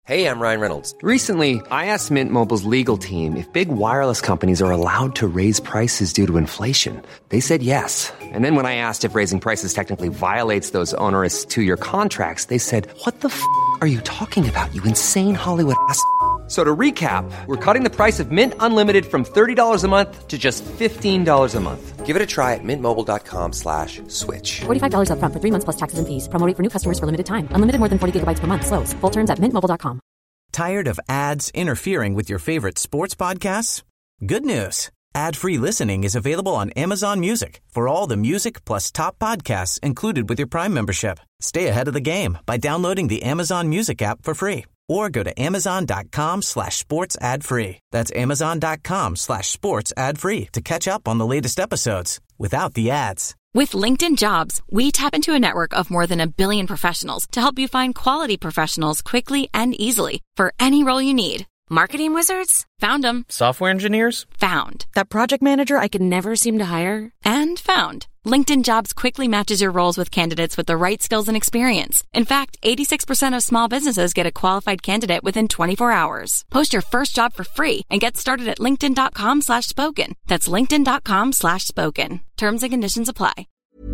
Hey, I'm Ryan Reynolds. Recently, I asked Mint Mobile's legal team if big wireless companies are allowed to raise prices due to inflation. They said yes. And then when I asked if raising prices technically violates those onerous two-year contracts, they said, "What the f*** are you talking about, you insane Hollywood ass?" So to recap, we're cutting the price of Mint Unlimited from $30 a month to just $15 a month. Give it a try at mintmobile.com/switch. $45 up front for 3 months plus taxes and fees. Promo rate for new customers for limited time. Unlimited more than 40 gigabytes per month. Slows full terms at mintmobile.com. Tired of ads interfering with your favorite sports podcasts? Good news. Ad-free listening is available on Amazon Music for all the music plus top podcasts included with your Prime membership. Stay ahead of the game by downloading the Amazon Music app for free or go to amazon.com/sports ad free. That's amazon.com/sports ad free to catch up on the latest episodes without the ads. With LinkedIn Jobs, we tap into a network of more than 1 billion professionals to help you find quality professionals quickly and easily for any role you need. Marketing wizards? Found them. Software engineers? Found. That project manager I could never seem to hire? And found. LinkedIn Jobs quickly matches your roles with candidates with the right skills and experience. In fact, 86% of small businesses get a qualified candidate within 24 hours. Post your first job for free and get started at linkedin.com/spoken. That's linkedin.com/spoken. Terms and conditions apply.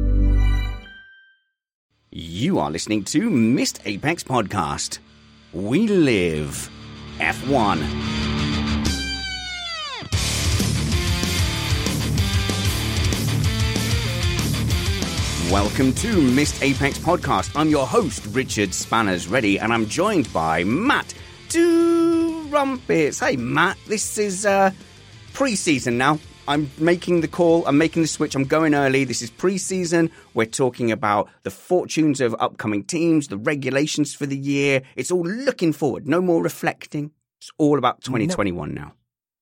You are listening to Missed Apex Podcast. We live F1. Welcome to Missed Apex Podcast. I'm your host, Richard Spanners Ready, and I'm joined by Matt Two Rumpets. Hey, Matt, this is pre-season now. I'm making the call. I'm making the switch. I'm going early. This is pre-season. We're talking about the fortunes of upcoming teams, the regulations for the year. It's all looking forward. No more reflecting. It's all about 2021 now.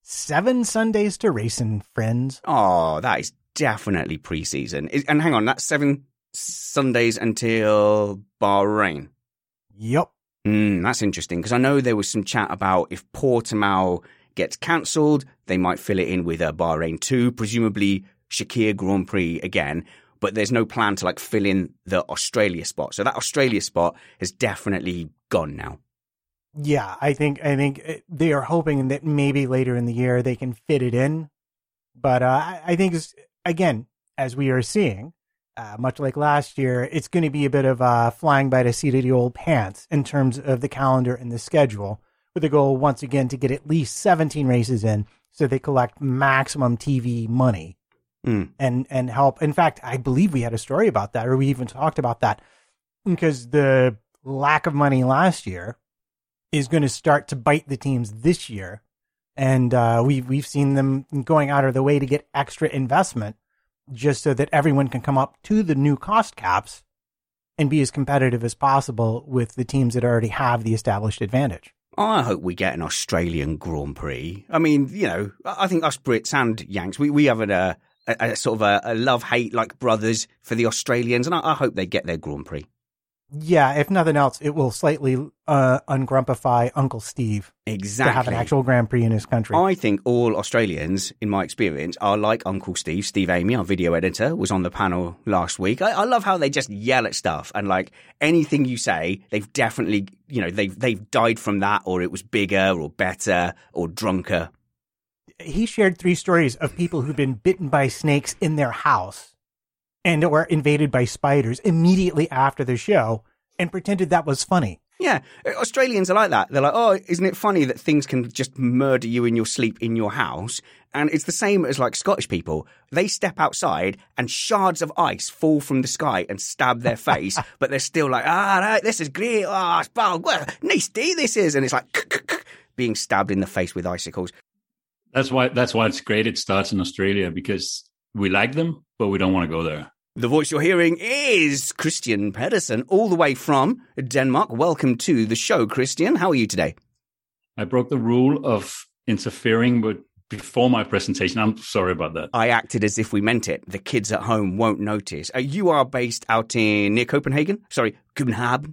7 Sundays to racing, friends. Oh, that is definitely pre-season. And hang on, that's 7 Sundays until Bahrain. Yep. That's interesting, because I know there was some chat about if Portimao gets cancelled, they might fill it in with a Bahrain 2, presumably Shakir Grand Prix again, but there's no plan to fill in the Australia spot. So that Australia spot has definitely gone now. Yeah, I think they are hoping that maybe later in the year they can fit it in. But I think, again, as we are seeing, much like last year, it's going to be a bit of flying by the seat of the old pants in terms of the calendar and the schedule, with the goal, once again, to get at least 17 races in so they collect maximum TV money and help. In fact, I believe we had a story about that, or we even talked about that, because the lack of money last year is going to start to bite the teams this year. And we've seen them going out of the way to get extra investment just so that everyone can come up to the new cost caps and be as competitive as possible with the teams that already have the established advantage. I hope we get an Australian Grand Prix. I mean, I think us Brits and Yanks, we have a sort of a love-hate like brothers for the Australians, and I hope they get their Grand Prix. Yeah, if nothing else, it will slightly ungrumpify Uncle Steve. Exactly. To have an actual Grand Prix in his country. I think all Australians, in my experience, are like Uncle Steve. Steve Amy, our video editor, was on the panel last week. I love how they just yell at stuff, and anything you say, they've definitely, they've died from that, or it was bigger or better or drunker. He shared 3 stories of people who've been bitten by snakes in their house and or invaded by spiders immediately after the show, and pretended that was funny. Yeah, Australians are like that. They're like, oh, isn't it funny that things can just murder you in your sleep in your house? And it's the same as Scottish people. They step outside and shards of ice fall from the sky and stab their face, but they're still like, right, this is great. Oh, nice day this is. And it's like being stabbed in the face with icicles. That's why it's great it starts in Australia, because we like them, but we don't want to go there. The voice you're hearing is Christian Pedersen, all the way from Denmark. Welcome to the show, Christian. How are you today? I broke the rule of interfering before my presentation. I'm sorry about that. I acted as if we meant it. The kids at home won't notice. You are based out near Copenhagen? Sorry, Copenhagen?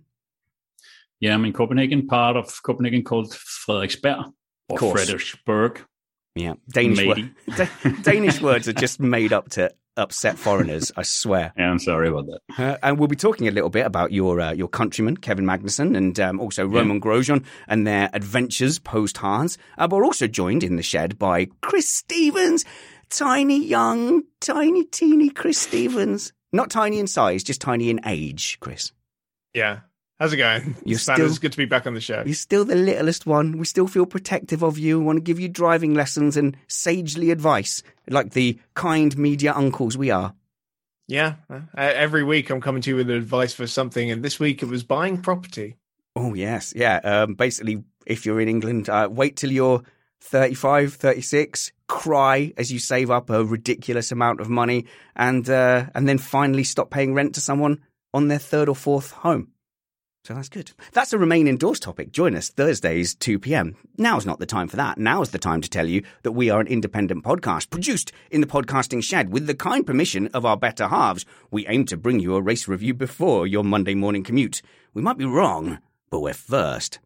Yeah, I'm in Copenhagen, part of Copenhagen called Frederiksberg or Frederiksberg. Yeah, Danish words are just made up to upset foreigners, I swear. Yeah, I'm sorry about that. And we'll be talking a little bit about your countryman, Kevin Magnussen, and also Roman Grosjean and their adventures post-Haas. But we're also joined in the shed by Chris Stevens, tiny, young, tiny, teeny Chris Stevens. Not tiny in size, just tiny in age, Chris. Yeah. How's it going? It's good to be back on the show. You're still the littlest one. We still feel protective of you. We want to give you driving lessons and sagely advice, like the kind media uncles we are. Yeah. Every week I'm coming to you with advice for something, and this week it was buying property. Oh, yes. Yeah. Basically, if you're in England, wait till you're 35, 36, cry as you save up a ridiculous amount of money, and then finally stop paying rent to someone on their third or fourth home. So that's good. That's a Remain Indoors topic. Join us Thursdays, 2 p.m. Now's not the time for that. Now's the time to tell you that we are an independent podcast produced in the podcasting shed with the kind permission of our better halves. We aim to bring you a race review before your Monday morning commute. We might be wrong, but we're first.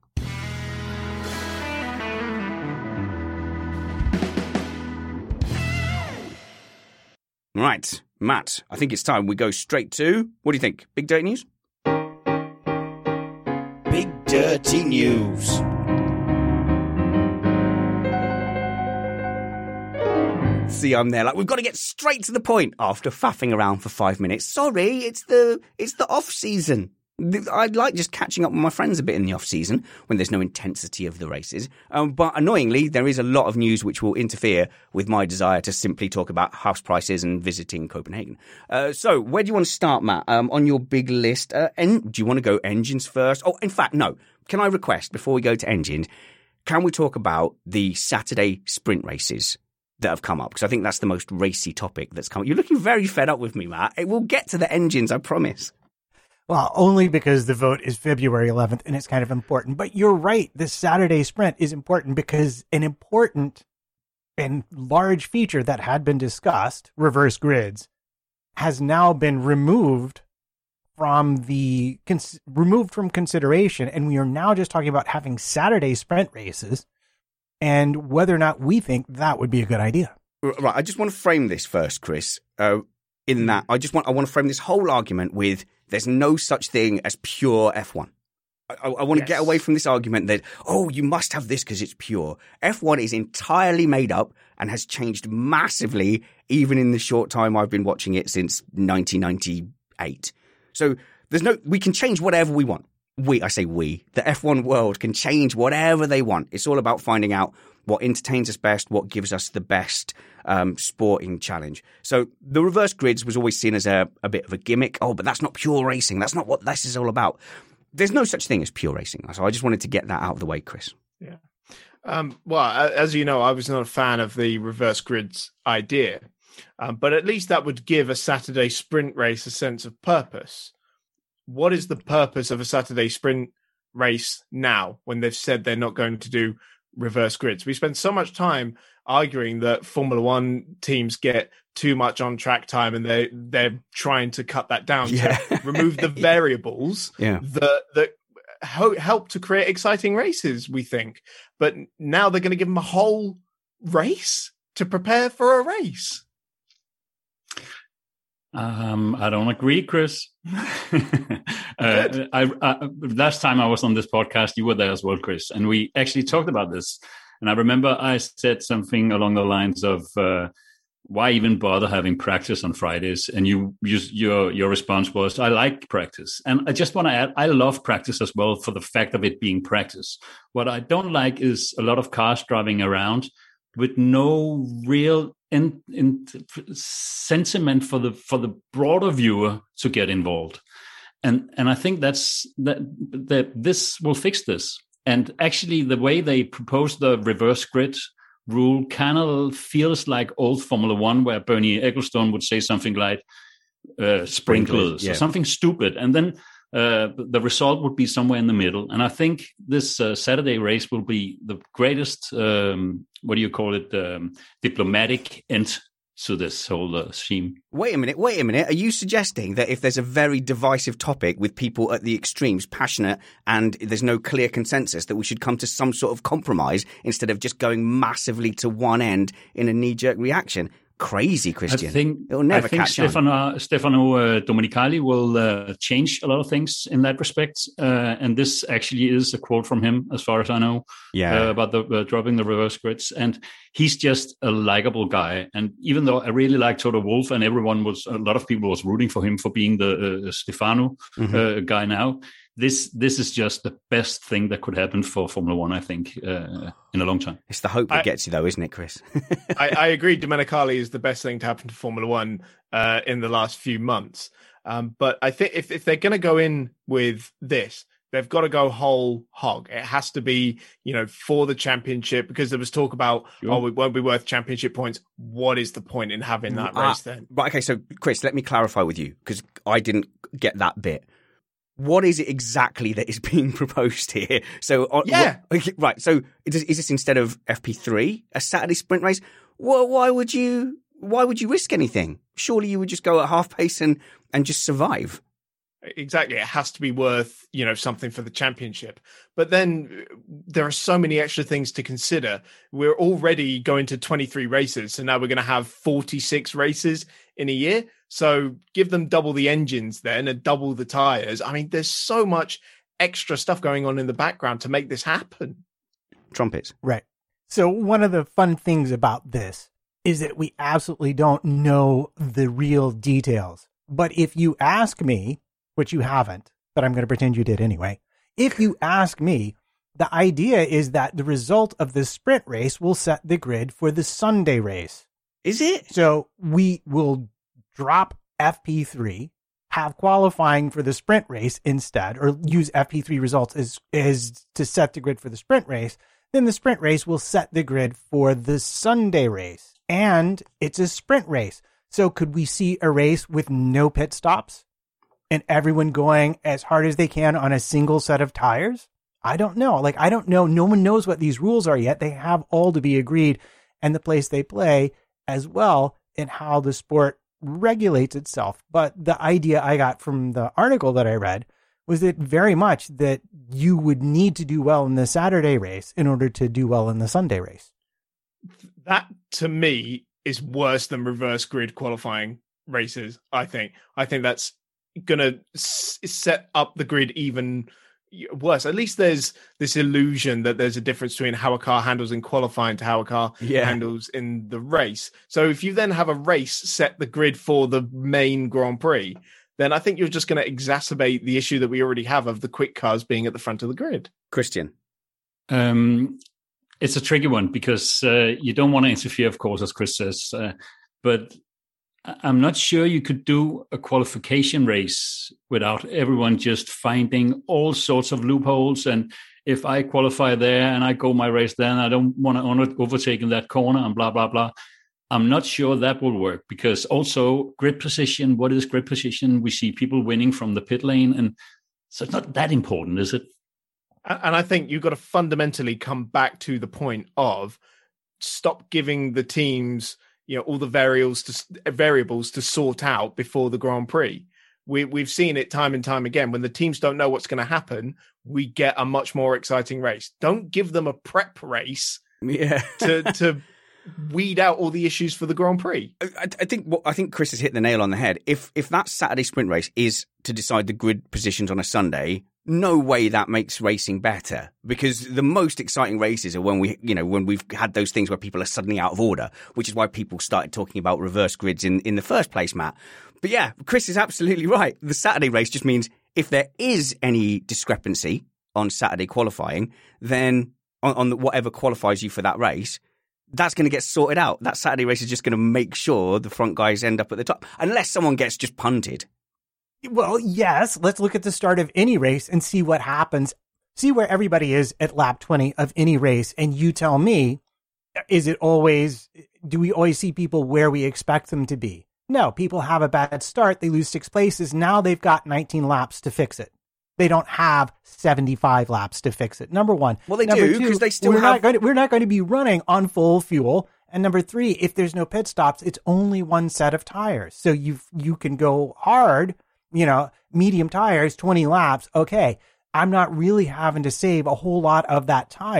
Right, Matt, I think it's time we go straight to, what do you think? Big Dirty News? Big Dirty News. See, I'm there like, we've got to get straight to the point after faffing around for 5 minutes. Sorry, it's the off season. I like just catching up with my friends a bit in the off-season when there's no intensity of the races. But annoyingly, there is a lot of news which will interfere with my desire to simply talk about house prices and visiting Copenhagen. So where do you want to start, Matt? On your big list, do you want to go engines first? Oh, in fact, no. Can I request, before we go to engines, can we talk about the Saturday sprint races that have come up? Because I think that's the most racy topic that's come up. You're looking very fed up with me, Matt. We'll get to the engines, I promise. Well, only because the vote is February 11th and it's kind of important. But you're right. This Saturday sprint is important because an important and large feature that had been discussed, reverse grids, has now been removed from consideration. And we are now just talking about having Saturday sprint races and whether or not we think that would be a good idea. Right. I just want to frame this first, Chris. In that, I want to frame this whole argument with there's no such thing as pure F1. I want to get away from this argument that, you must have this because it's pure. F1 is entirely made up and has changed massively, even in the short time I've been watching it since 1998. So we can change whatever we want. The F1 world can change whatever they want. It's all about finding out what entertains us best, what gives us the best sporting challenge. So the reverse grids was always seen as a bit of a gimmick. Oh, but that's not pure racing. That's not what this is all about. There's no such thing as pure racing. So I just wanted to get that out of the way, Chris. Yeah. Well, as you know, I was not a fan of the reverse grids idea, but at least that would give a Saturday sprint race a sense of purpose. What is the purpose of a Saturday sprint race now when they've said they're not going to do reverse grids? We spend so much time arguing that Formula One teams get too much on track time and they're trying to cut that down to remove the variables that help to create exciting races, we think. But now they're going to give them a whole race to prepare for a race. I don't agree, Chris. Last time I was on this podcast, you were there as well, Chris, and we actually talked about this. And I remember I said something along the lines of, why even bother having practice on Fridays? And your response was, I like practice. And I just want to add, I love practice as well for the fact of it being practice. What I don't like is a lot of cars driving around with no real sentiment for the broader viewer to get involved. And I think that this will fix this. And actually, the way they propose the reverse grid rule kind of feels like old Formula One, where Bernie Ecclestone would say something like sprinklers or something stupid. And then the result would be somewhere in the middle. And I think this Saturday race will be the greatest, diplomatic end to this whole scheme. Wait a minute. Are you suggesting that if there's a very divisive topic with people at the extremes passionate and there's no clear consensus, that we should come to some sort of compromise instead of just going massively to one end in a knee-jerk reaction? crazy, Christian. I think catch on. Stefano Domenicali will change a lot of things in that respect. And this actually is a quote from him, as far as I know, about the dropping the reverse grids. And he's just a likable guy. And even though I really like Toto Wolff, and a lot of people was rooting for him for being the Stefano guy now, this is just the best thing that could happen for Formula One, I think, in a long time. It's the hope that gets you, though, isn't it, Chris? I agree. Domenicali is the best thing to happen to Formula One in the last few months. But I think if they're going to go in with this, they've got to go whole hog. It has to be, for the championship, because there was talk about, it won't be worth championship points. What is the point in having that race then? Right. Okay. So, Chris, let me clarify with you, because I didn't get that bit. What is it exactly that is being proposed here? So, right. So, is this instead of FP3, a Saturday sprint race? Well, why would you risk anything? Surely you would just go at half pace and just survive. Exactly. It has to be worth, something for the championship. But then there are so many extra things to consider. We're already going to 23 races. So now we're going to have 46 races in a year. So give them double the engines then and double the tires. I mean, there's so much extra stuff going on in the background to make this happen. Trumpets. Right. So one of the fun things about this is that we absolutely don't know the real details. But if you ask me, which you haven't, but I'm going to pretend you did anyway. If you ask me, the idea is that the result of the sprint race will set the grid for the Sunday race. Is it? So we will drop FP3, have qualifying for the sprint race instead, or use FP3 results as to set the grid for the sprint race. Then the sprint race will set the grid for the Sunday race. And it's a sprint race. So could we see a race with no pit stops? And everyone going as hard as they can on a single set of tires? I don't know. I don't know. No one knows what these rules are yet. They have all to be agreed, and the place they play as well, and how the sport regulates itself. But the idea I got from the article that I read was that very much that you would need to do well in the Saturday race in order to do well in the Sunday race. That, to me, is worse than reverse grid qualifying races, I think. I think that's going to set up the grid even worse. At least there's this illusion that there's a difference between how a car handles in qualifying to how a car handles in the race. So if you then have a race set the grid for the main Grand Prix, then I think you're just going to exacerbate the issue that we already have of the quick cars being at the front of the grid. Christian? It's a tricky one because you don't want to interfere, of course, as Chris says, but I'm not sure you could do a qualification race without everyone just finding all sorts of loopholes. And if I qualify there and I go my race there and I don't want to overtake in that corner and blah, blah, blah, I'm not sure that will work because also grid position, what is grid position? We see people winning from the pit lane. And so it's not that important, is it? And I think you've got to fundamentally come back to the point of stop giving the teams all the variables to sort out before the Grand Prix. We've seen it time and time again. When the teams don't know what's going to happen, we get a much more exciting race. Don't give them a prep race to weed out all the issues for the Grand Prix. I think Chris has hit the nail on the head. If that Saturday sprint race is to decide the grid positions on a Sunday, no way that makes racing better, because the most exciting races are when we've had those things where people are suddenly out of order, which is why people started talking about reverse grids in the first place, Matt. But yeah, Chris is absolutely right. The Saturday race just means if there is any discrepancy on Saturday qualifying, then on whatever qualifies you for that race, that's going to get sorted out. That Saturday race is just going to make sure the front guys end up at the top, unless someone gets just punted. Well, yes, let's look at the start of any race and see what happens. See where everybody is at lap 20 of any race. And you tell me, do we always see people where we expect them to be? No, people have a bad start. They lose 6 places. Now they've got 19 laps to fix it. They don't have 75 laps to fix it. Number one. Well, they do, because they still we're not going to be running on full fuel. And number 3, if there's no pit stops, it's only one set of tires. So you can go hard, medium tires, 20 laps. Okay, I'm not really having to save a whole lot of that tire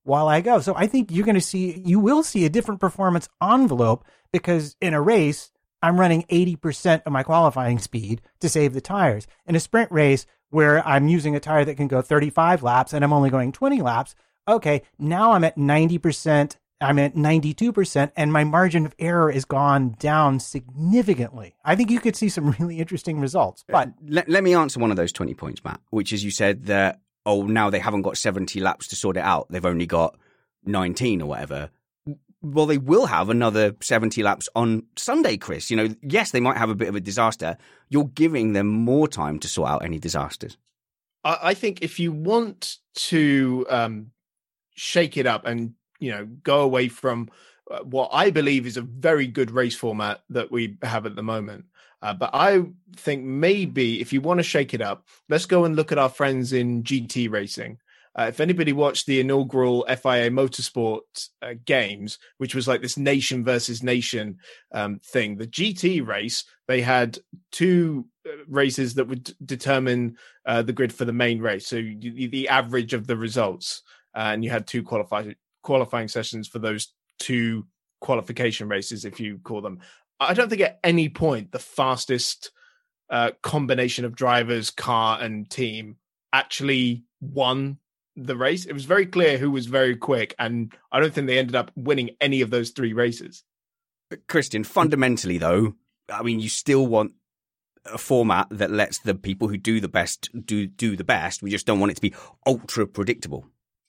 while I go. So I think you will see a different performance envelope, because in a race, I'm running 80% of my qualifying speed to save the tires. In a sprint race where I'm using a tire that can go 35 laps and I'm only going 20 laps, okay, now I'm at 90%, I'm at 92%, and my margin of error is gone down significantly. I think you could see some really interesting results. But let me answer one of those 20 points, Matt, which is you said that, now they haven't got 70 laps to sort it out. They've only got 19 or whatever. Well, they will have another 70 laps on Sunday, Chris. Yes, they might have a bit of a disaster. You're giving them more time to sort out any disasters. I think if you want to shake it up and, go away from what I believe is a very good race format that we have at the moment. But I think maybe if you want to shake it up, let's go and look at our friends in GT racing. If anybody watched the inaugural FIA Motorsport games, which was like this nation versus nation thing, the GT race, they had two races that would determine the grid for the main race. So the average of the results, and you had two qualifying sessions for those two qualification races, if you call them. I don't think at any point the fastest combination of drivers, car and team actually won the race. It was very clear who was very quick, and I don't think they ended up winning any of those three races. Christian, fundamentally though, I mean, you still want a format that lets the people who do the best do the best. We just don't want it to be ultra predictable.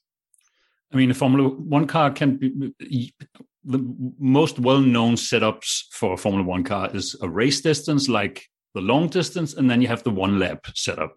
I mean, a Formula One car can be the most well-known setups for a Formula One car is a race distance, like the long distance, and then you have the one lap setup.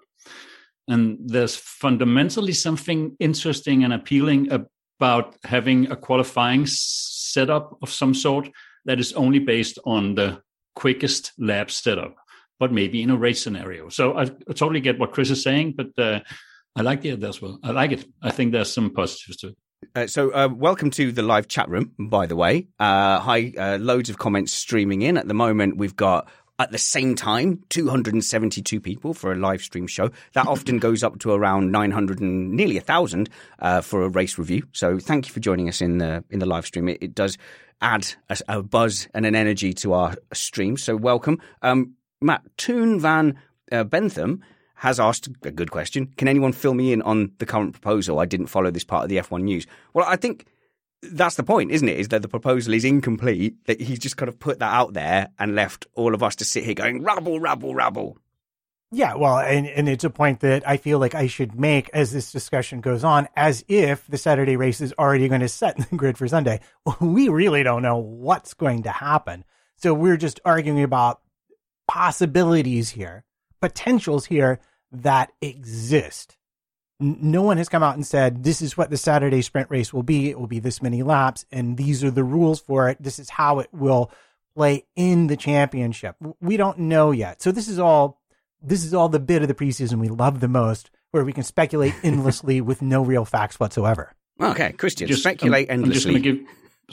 And there's fundamentally something interesting and appealing about having a qualifying setup of some sort that is only based on the quickest lap setup, but maybe in a race scenario. So I totally get what Chris is saying, but I like the idea as well. I like it. I think there's some positives to it. So welcome to the live chat room, by the way. Hi, loads of comments streaming in. At the moment, we've got, at the same time, 272 people for a live stream show. That often goes up to around 900 and nearly 1,000 for a race review. So thank you for joining us in the live stream. It does add a buzz and an energy to our stream. So welcome. Matt, Toon Van Bentham has asked a good question. Can anyone fill me in on the current proposal? I didn't follow this part of the F1 news. Well, I think that's the point, isn't it? Is that the proposal is incomplete, that he's just kind of put that out there and left all of us to sit here going, rabble, rabble, rabble. Yeah, well, and it's a point that I feel like I should make as this discussion goes on, as if the Saturday race is already going to set the grid for Sunday. We really don't know what's going to happen. So we're just arguing about possibilities here, potentials here that exist. No one has come out and said, this is what the Saturday sprint race will be. It will be this many laps, and these are the rules for it. This is how it will play in the championship. We don't know yet. So this is all the bit of the preseason we love the most, where we can speculate endlessly with no real facts whatsoever. Okay, Christian, speculate endlessly. I'm just going to give...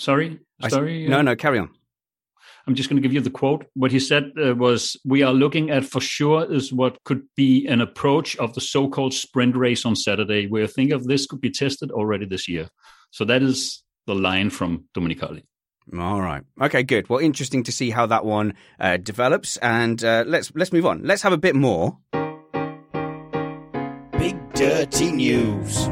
Sorry? No, carry on. I'm just going to give you the quote. What he said was, we are looking at for sure is what could be an approach of the so-called sprint race on Saturday, where I think of this could be tested already this year. So that is the line from Domenicali. All right. Okay, good. Well, interesting to see how that one develops. And let's move on. Let's have a bit more. Big Dirty News.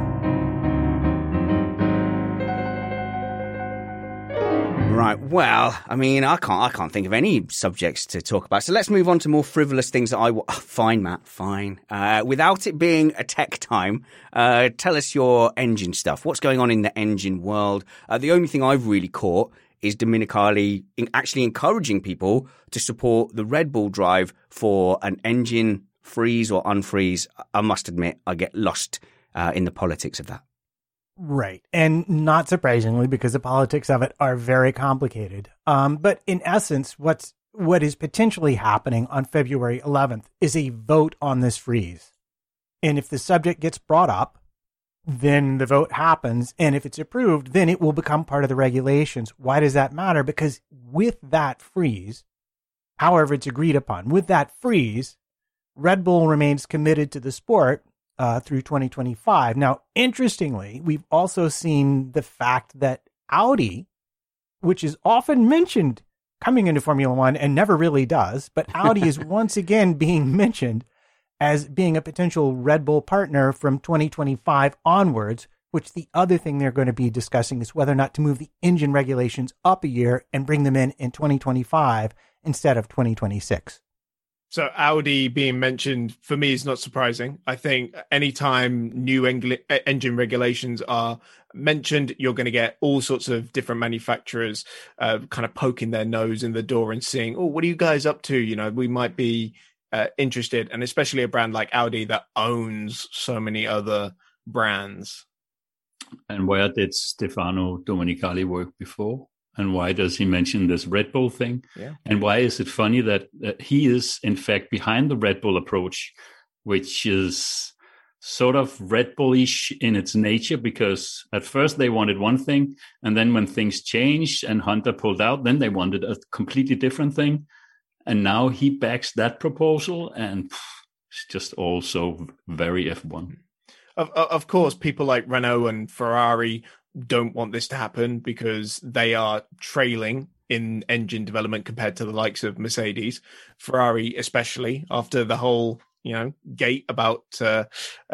Right, well, I mean, I can't think of any subjects to talk about. So let's move on to more frivolous things that fine, Matt, fine. Without it being a tech time, tell us your engine stuff. What's going on in the engine world? The only thing I've really caught is Domenicali actually encouraging people to support the Red Bull drive for an engine freeze or unfreeze. I must admit, I get lost in the politics of that. Right. And not surprisingly, because the politics of it are very complicated. But in essence, what is potentially happening on February 11th is a vote on this freeze. And if the subject gets brought up, then the vote happens. And if it's approved, then it will become part of the regulations. Why does that matter? Because with that freeze, however it's agreed upon, with that freeze, Red Bull remains committed to the sport through 2025. Now, interestingly, we've also seen the fact that Audi, which is often mentioned coming into Formula One and never really does, but Audi is once again being mentioned as being a potential Red Bull partner from 2025 onwards, which the other thing they're going to be discussing is whether or not to move the engine regulations up a year and bring them in 2025 instead of 2026. So Audi being mentioned for me is not surprising. I think anytime new engine regulations are mentioned, you're going to get all sorts of different manufacturers kind of poking their nose in the door and seeing, oh, what are you guys up to? You know, we might be interested, and especially a brand like Audi that owns so many other brands. And where did Stefano Domenicali work before? And why does he mention this Red Bull thing? Yeah. And why is it funny that he is, in fact, behind the Red Bull approach, which is sort of Red Bull-ish in its nature, because at first they wanted one thing, and then when things changed and Honda pulled out, then they wanted a completely different thing. And now he backs that proposal, and it's just also very F1. Of course, people like Renault and Ferrari don't want this to happen because they are trailing in engine development compared to the likes of Mercedes, Ferrari, especially after the whole, gate about the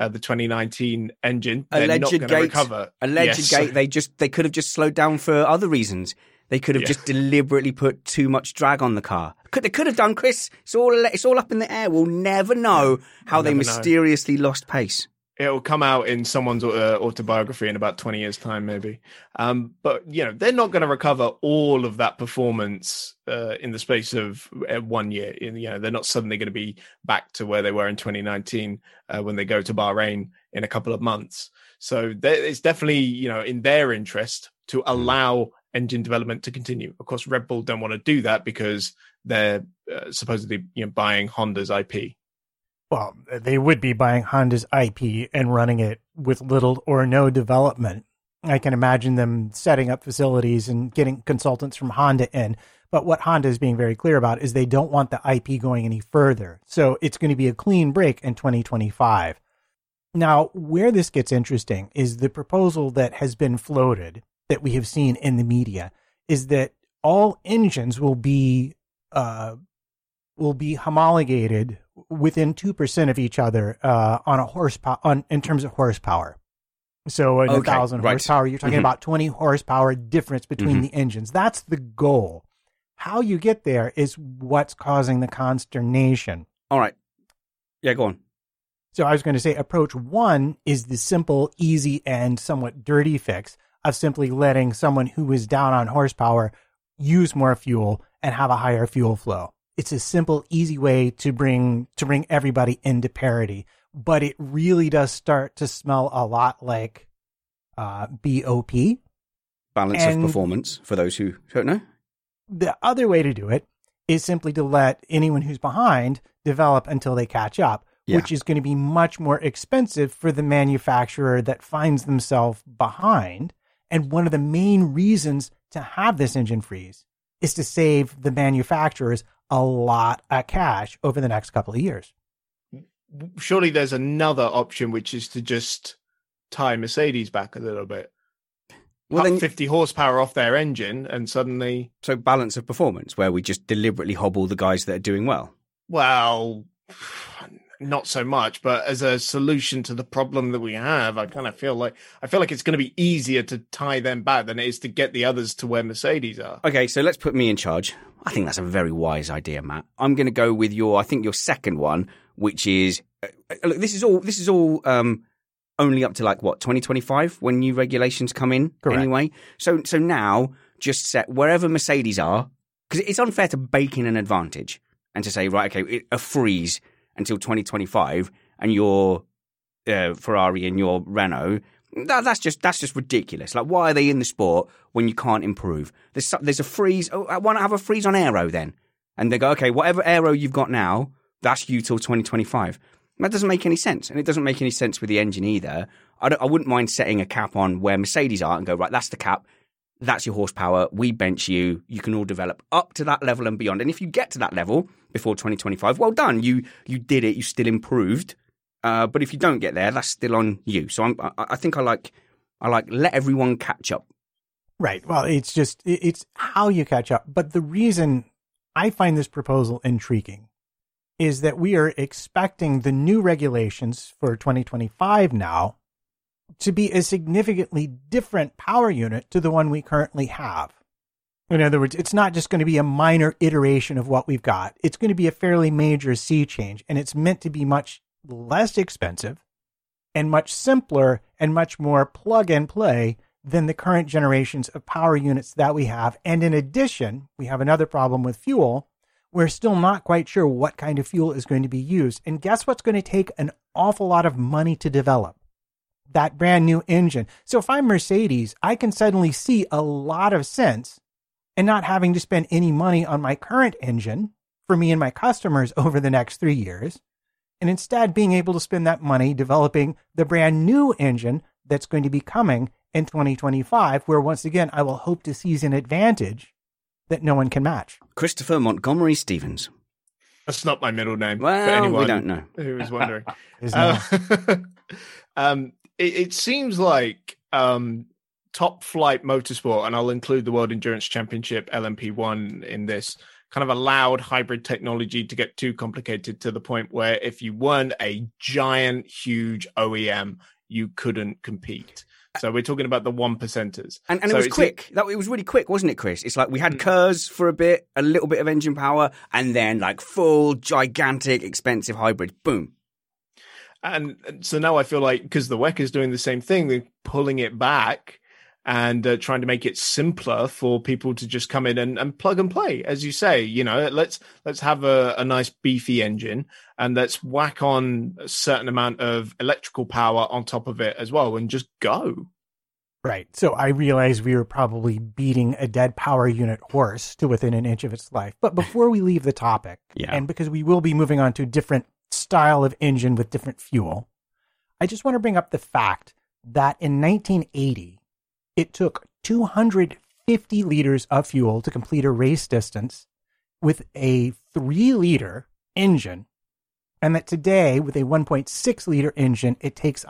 2019 engine. They're not going to recover. Alleged gate. They could have just slowed down for other reasons. They could have just deliberately put too much drag on the car. They could have done, Chris. It's all up in the air. We'll never know how they mysteriously lost pace. It'll come out in someone's autobiography in about 20 years' time, maybe. But, they're not going to recover all of that performance in the space of 1 year. They're not suddenly going to be back to where they were in 2019 when they go to Bahrain in a couple of months. So it's definitely, in their interest to allow engine development to continue. Of course, Red Bull don't want to do that because they're supposedly buying Honda's IP. Well, they would be buying Honda's IP and running it with little or no development. I can imagine them setting up facilities and getting consultants from Honda in. But what Honda is being very clear about is they don't want the IP going any further. So it's going to be a clean break in 2025. Now, where this gets interesting is the proposal that has been floated that we have seen in the media is that all engines will be homologated within 2% of each other on a horsepower in terms of horsepower. So in 1,000 horsepower, you're talking about 20 horsepower difference between the engines. That's the goal. How you get there is what's causing the consternation. All right. Yeah, go on. So I was going to say approach one is the simple, easy, and somewhat dirty fix of simply letting someone who is down on horsepower use more fuel and have a higher fuel flow. It's a simple, easy way to bring everybody into parity, but it really does start to smell a lot like BOP. Balance of performance, for those who don't know. The other way to do it is simply to let anyone who's behind develop until they catch up, which is going to be much more expensive for the manufacturer that finds themselves behind. And one of the main reasons to have this engine freeze is to save the manufacturers a lot of cash over the next couple of years. Surely there's another option, which is to just tie Mercedes back a little bit. Well, then 50 horsepower off their engine and suddenly... So balance of performance, where we just deliberately hobble the guys that are doing well? Well, not so much, but as a solution to the problem that we have, I feel like it's going to be easier to tie them back than it is to get the others to where Mercedes are. Okay, so let's put me in charge. I think that's a very wise idea, Matt. I'm going to go with your second one, which is look, this is all only up to 2025 when new regulations come in. Correct. Anyway. So now just set wherever Mercedes are, because it's unfair to bake in an advantage and to say, right, okay, a freeze until 2025 and your Ferrari and your Renault. That's just ridiculous. Why are they in the sport when you can't improve? There's a freeze. Oh, why not have a freeze on aero then? And they go, okay, whatever aero you've got now, that's you till 2025. That doesn't make any sense. And it doesn't make any sense with the engine either. I wouldn't mind setting a cap on where Mercedes are and go, right, that's the cap. That's your horsepower. We bench you. You can all develop up to that level and beyond. And if you get to that level before 2025, well done. You did it. You still improved. But if you don't get there, that's still on you. So I think I like let everyone catch up. Right. Well, it's how you catch up. But the reason I find this proposal intriguing is that we are expecting the new regulations for 2025 now to be a significantly different power unit to the one we currently have. In other words, it's not just going to be a minor iteration of what we've got. It's going to be a fairly major sea change, and it's meant to be much less expensive and much simpler and much more plug and play than the current generations of power units that we have. And in addition, we have another problem with fuel. We're still not quite sure what kind of fuel is going to be used. And guess what's going to take an awful lot of money to develop? That brand new engine. So if I'm Mercedes, I can suddenly see a lot of sense in not having to spend any money on my current engine for me and my customers over the next 3 years, and instead being able to spend that money developing the brand new engine that's going to be coming in 2025, where once again, I will hope to seize an advantage that no one can match. Christopher Montgomery Stevens. That's not my middle name. Well, for anyone we don't know. Who was wondering. It It seems like Top Flight Motorsport, and I'll include the World Endurance Championship, LMP1, in this, kind of allowed hybrid technology to get too complicated to the point where if you weren't a giant, huge OEM, you couldn't compete. So we're talking about the 1%ers. And so it was quick. It was really quick, wasn't it, Chris? It's like we had KERS for a bit, a little bit of engine power, and then like full, gigantic, expensive hybrid. Boom. And so now I feel like, because the WEC is doing the same thing, they're pulling it back and trying to make it simpler for people to just come in and plug and play. As you say, you know, let's have a nice beefy engine and let's whack on a certain amount of electrical power on top of it as well and just go. Right. So I realize we were probably beating a dead power unit horse to within an inch of its life. But before we leave the topic, and because we will be moving on to a different style of engine with different fuel, I just want to bring up the fact that in 1980, it took 250 liters of fuel to complete a race distance with a 3-liter engine, and that today, with a 1.6-liter engine, it takes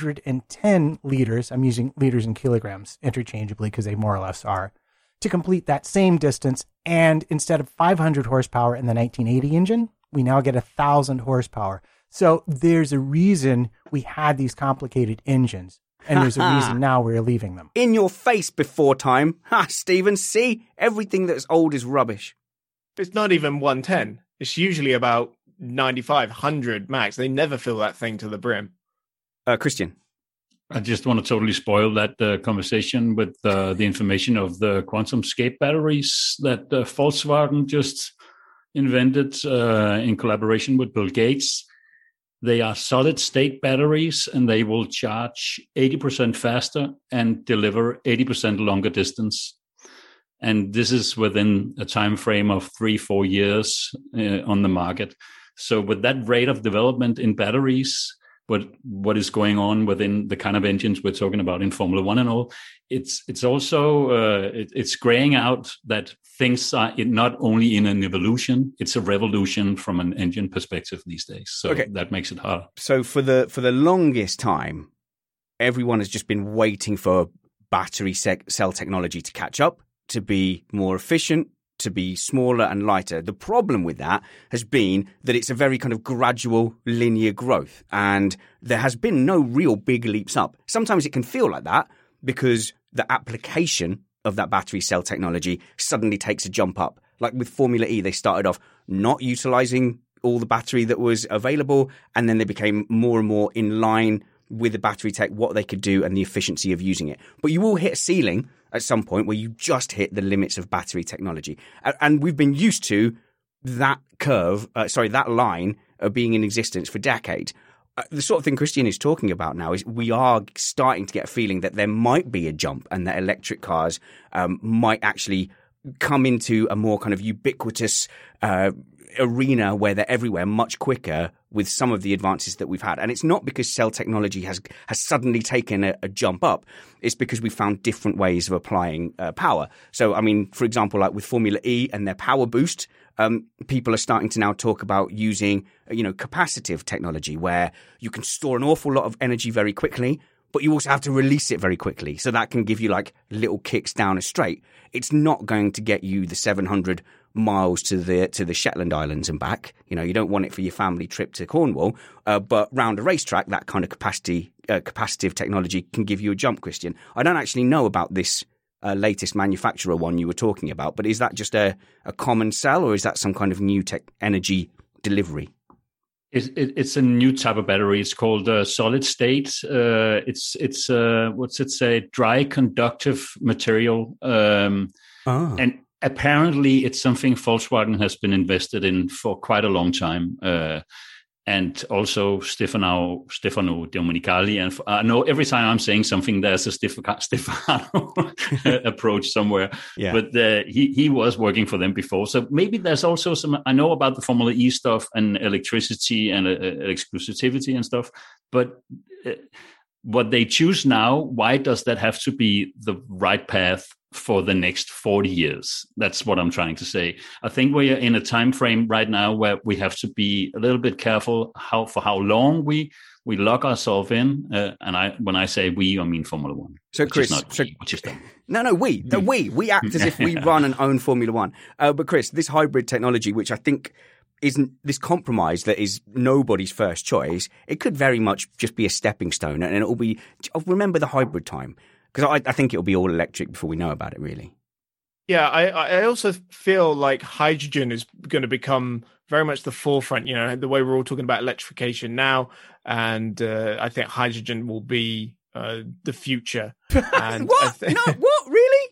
110 liters, I'm using liters and kilograms interchangeably because they more or less are, to complete that same distance. And instead of 500 horsepower in the 1980 engine, we now get 1,000 horsepower. So there's a reason we had these complicated engines. And there's a reason now we're leaving them. In your face before time. Ha, Stephen, see? Everything that's old is rubbish. It's not even 110. It's usually about 95, 100 max. They never fill that thing to the brim. Christian. I just want to totally spoil that conversation with the information of the QuantumScape batteries that Volkswagen just invented in collaboration with Bill Gates. They are solid-state batteries, and they will charge 80% faster and deliver 80% longer distance. And this is within a time frame of 3-4 years on the market. So with that rate of development in batteries, what is going on within the kind of engines we're talking about in Formula One and all, it's also it's graying out that things are not only in an evolution, it's a revolution from an engine perspective these days. So that makes it hard. So for the longest time, everyone has just been waiting for battery cell technology to catch up, to be more efficient, to be smaller and lighter. The problem with that has been that it's a very kind of gradual linear growth, and there has been no real big leaps up. Sometimes it can feel like that because the application of that battery cell technology suddenly takes a jump up. Like with Formula E, they started off not utilizing all the battery that was available, and then they became more and more in line with the battery tech, what they could do and the efficiency of using it. But you will hit a ceiling at some point where you just hit the limits of battery technology. And we've been used to that that line of being in existence for decades. The sort of thing Christian is talking about now is we are starting to get a feeling that there might be a jump and that electric cars might actually come into a more kind of ubiquitous arena where they're everywhere much quicker with some of the advances that we've had. And it's not because cell technology has suddenly taken a jump up. It's because we found different ways of applying power. So, I mean, for example, like with Formula E and their power boost, people are starting to now talk about using, capacitive technology where you can store an awful lot of energy very quickly, but you also have to release it very quickly. So that can give you like little kicks down a straight. It's not going to get you the 700 miles to the Shetland Islands and back. You don't want it for your family trip to Cornwall, but round a racetrack, that kind of capacitive technology can give you a jump, Christian. I don't actually know about this latest manufacturer one you were talking about, but is that just a common cell, or is that some kind of new energy delivery? It's a new type of battery. It's called solid state. It's what's it say? Dry conductive material. And apparently it's something Volkswagen has been invested in for quite a long time. And also Stefano Domenicali. And I know every time I'm saying something, there's a Stefano approach somewhere. Yeah. But he was working for them before. So maybe there's also some, I know about the Formula E stuff and electricity and exclusivity and stuff. But what they choose now, why does that have to be the right path for the next 40 years? That's what I'm trying to say. I think we are in a time frame right now where we have to be a little bit careful for how long we lock ourselves in. And when I say we, I mean Formula One. So Chris, we act as if we run and own Formula One. But Chris, this hybrid technology, which I think isn't this compromise that is nobody's first choice, it could very much just be a stepping stone, and it'll be. Remember the hybrid time. Because I think it'll be all electric before we know about it, really. Yeah, I also feel like hydrogen is going to become very much the forefront, the way we're all talking about electrification now. And I think hydrogen will be the future. And what? What? Really?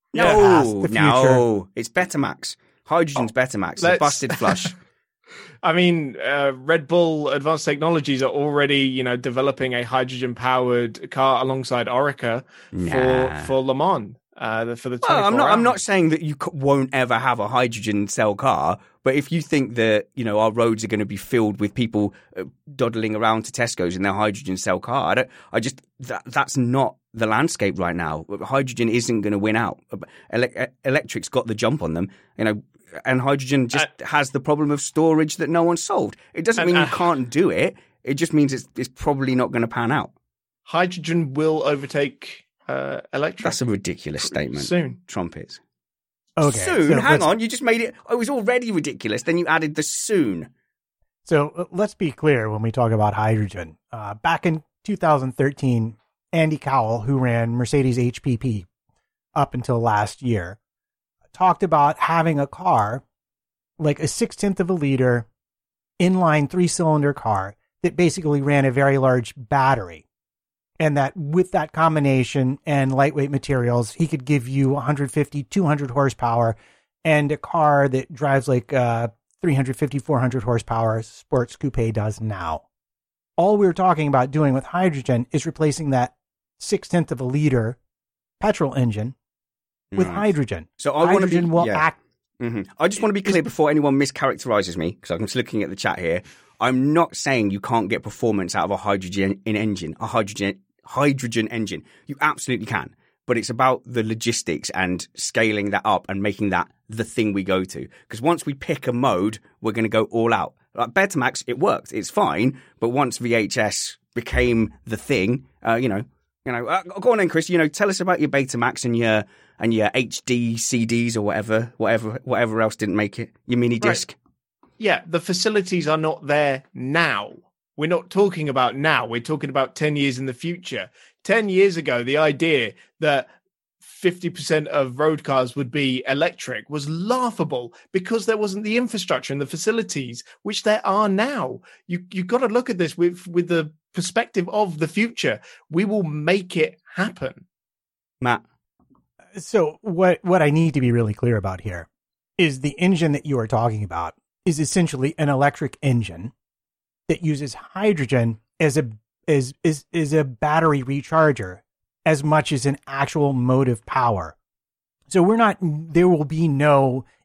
No, it's Betamax. Hydrogen's Betamax. It's busted flush. I mean, Red Bull Advanced Technologies are already, developing a hydrogen-powered car alongside Orica for Le Mans for the 24 hours. I'm not saying that you won't ever have a hydrogen cell car, but if you think that our roads are going to be filled with people dawdling around to Tesco's in their hydrogen cell car, that's not the landscape right now. Hydrogen isn't going to win out. Electric's got the jump on them, and hydrogen just has the problem of storage that no one solved. It doesn't mean you can't do it. It just means it's probably not going to pan out. Hydrogen will overtake electric. That's a ridiculous statement. Soon. Trumpets. Okay. Soon? So hang on. You just made it. It was already ridiculous. Then you added the soon. So let's be clear when we talk about hydrogen. Back in 2013, Andy Cowell, who ran Mercedes HPP up until last year, talked about having a car like a 0.6 of a liter inline 3-cylinder car that basically ran a very large battery. And that with that combination and lightweight materials, he could give you 150, 200 horsepower and a car that drives like 350, 400 horsepower sports coupe does now. All we're talking about doing with hydrogen is replacing that 0.6 of a liter petrol engine with hydrogen. So hydrogen will act. Mm-hmm. I just want to be clear before anyone mischaracterizes me, because I'm just looking at the chat here. I'm not saying you can't get performance out of a hydrogen engine. You absolutely can. But it's about the logistics and scaling that up and making that the thing we go to. Because once we pick a mode, we're going to go all out. Like Betamax, it worked. It's fine. But once VHS became the thing, go on then, Chris. Tell us about your Betamax and your HD CDs or whatever else didn't make it. Your mini disc. Right. Yeah, the facilities are not there now. We're not talking about now. We're talking about 10 years in the future. 10 years ago, the idea that 50% of road cars would be electric was laughable because there wasn't the infrastructure and the facilities, which there are now. You've got to look at this with the perspective of the future. We will make it happen. Matt. So what I need to be really clear about here is the engine that you are talking about is essentially an electric engine that uses hydrogen as a battery recharger as much as an actual motive power. So there will be no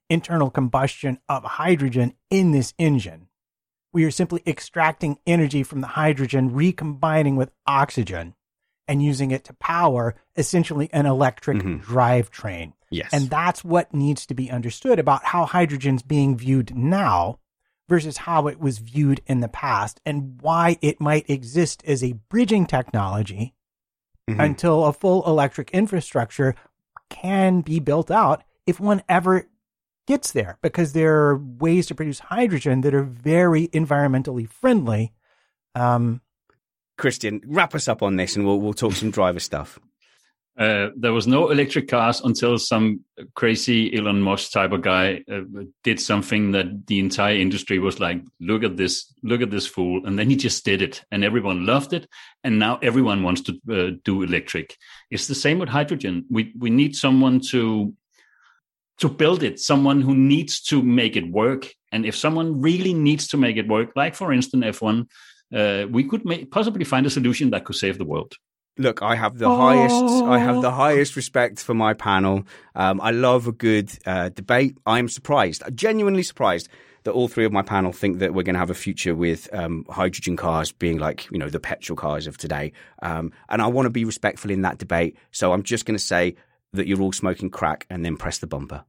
internal combustion of hydrogen in this engine. We are simply extracting energy from the hydrogen, recombining with oxygen, and using it to power essentially an electric drivetrain. Yes. And that's what needs to be understood about how hydrogen's being viewed now versus how it was viewed in the past, and why it might exist as a bridging technology until a full electric infrastructure can be built out if one ever gets there, because there are ways to produce hydrogen that are very environmentally friendly. Christian, wrap us up on this and we'll talk some driver stuff. There was no electric cars until some crazy Elon Musk type of guy did something that the entire industry was like, look at this fool. And then he just did it and everyone loved it. And now everyone wants to do electric. It's the same with hydrogen. We need someone to build it, someone who needs to make it work. And if someone really needs to make it work, like for instance, F1, we could possibly find a solution that could save the world. Look, I have the highest respect for my panel. I love a good debate. I'm surprised, genuinely surprised, that all three of my panel think that we're going to have a future with hydrogen cars being like, the petrol cars of today. And I want to be respectful in that debate. So I'm just going to say that you're all smoking crack and then press the bumper.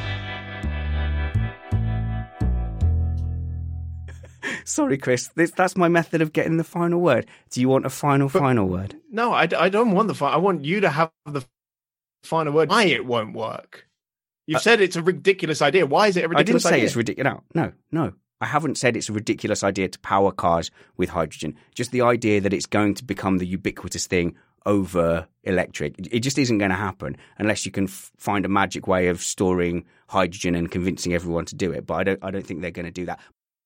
Sorry, Chris. That's my method of getting the final word. Do you want a final word? No, I don't want the final. I want you to have the final word. Why it won't work? You said it's a ridiculous idea. Why is it a ridiculous idea? I didn't say it's ridiculous. No. I haven't said it's a ridiculous idea to power cars with hydrogen. Just the idea that it's going to become the ubiquitous thing over electric. It just isn't going to happen unless you can find a magic way of storing hydrogen and convincing everyone to do it. But I don't think they're going to do that.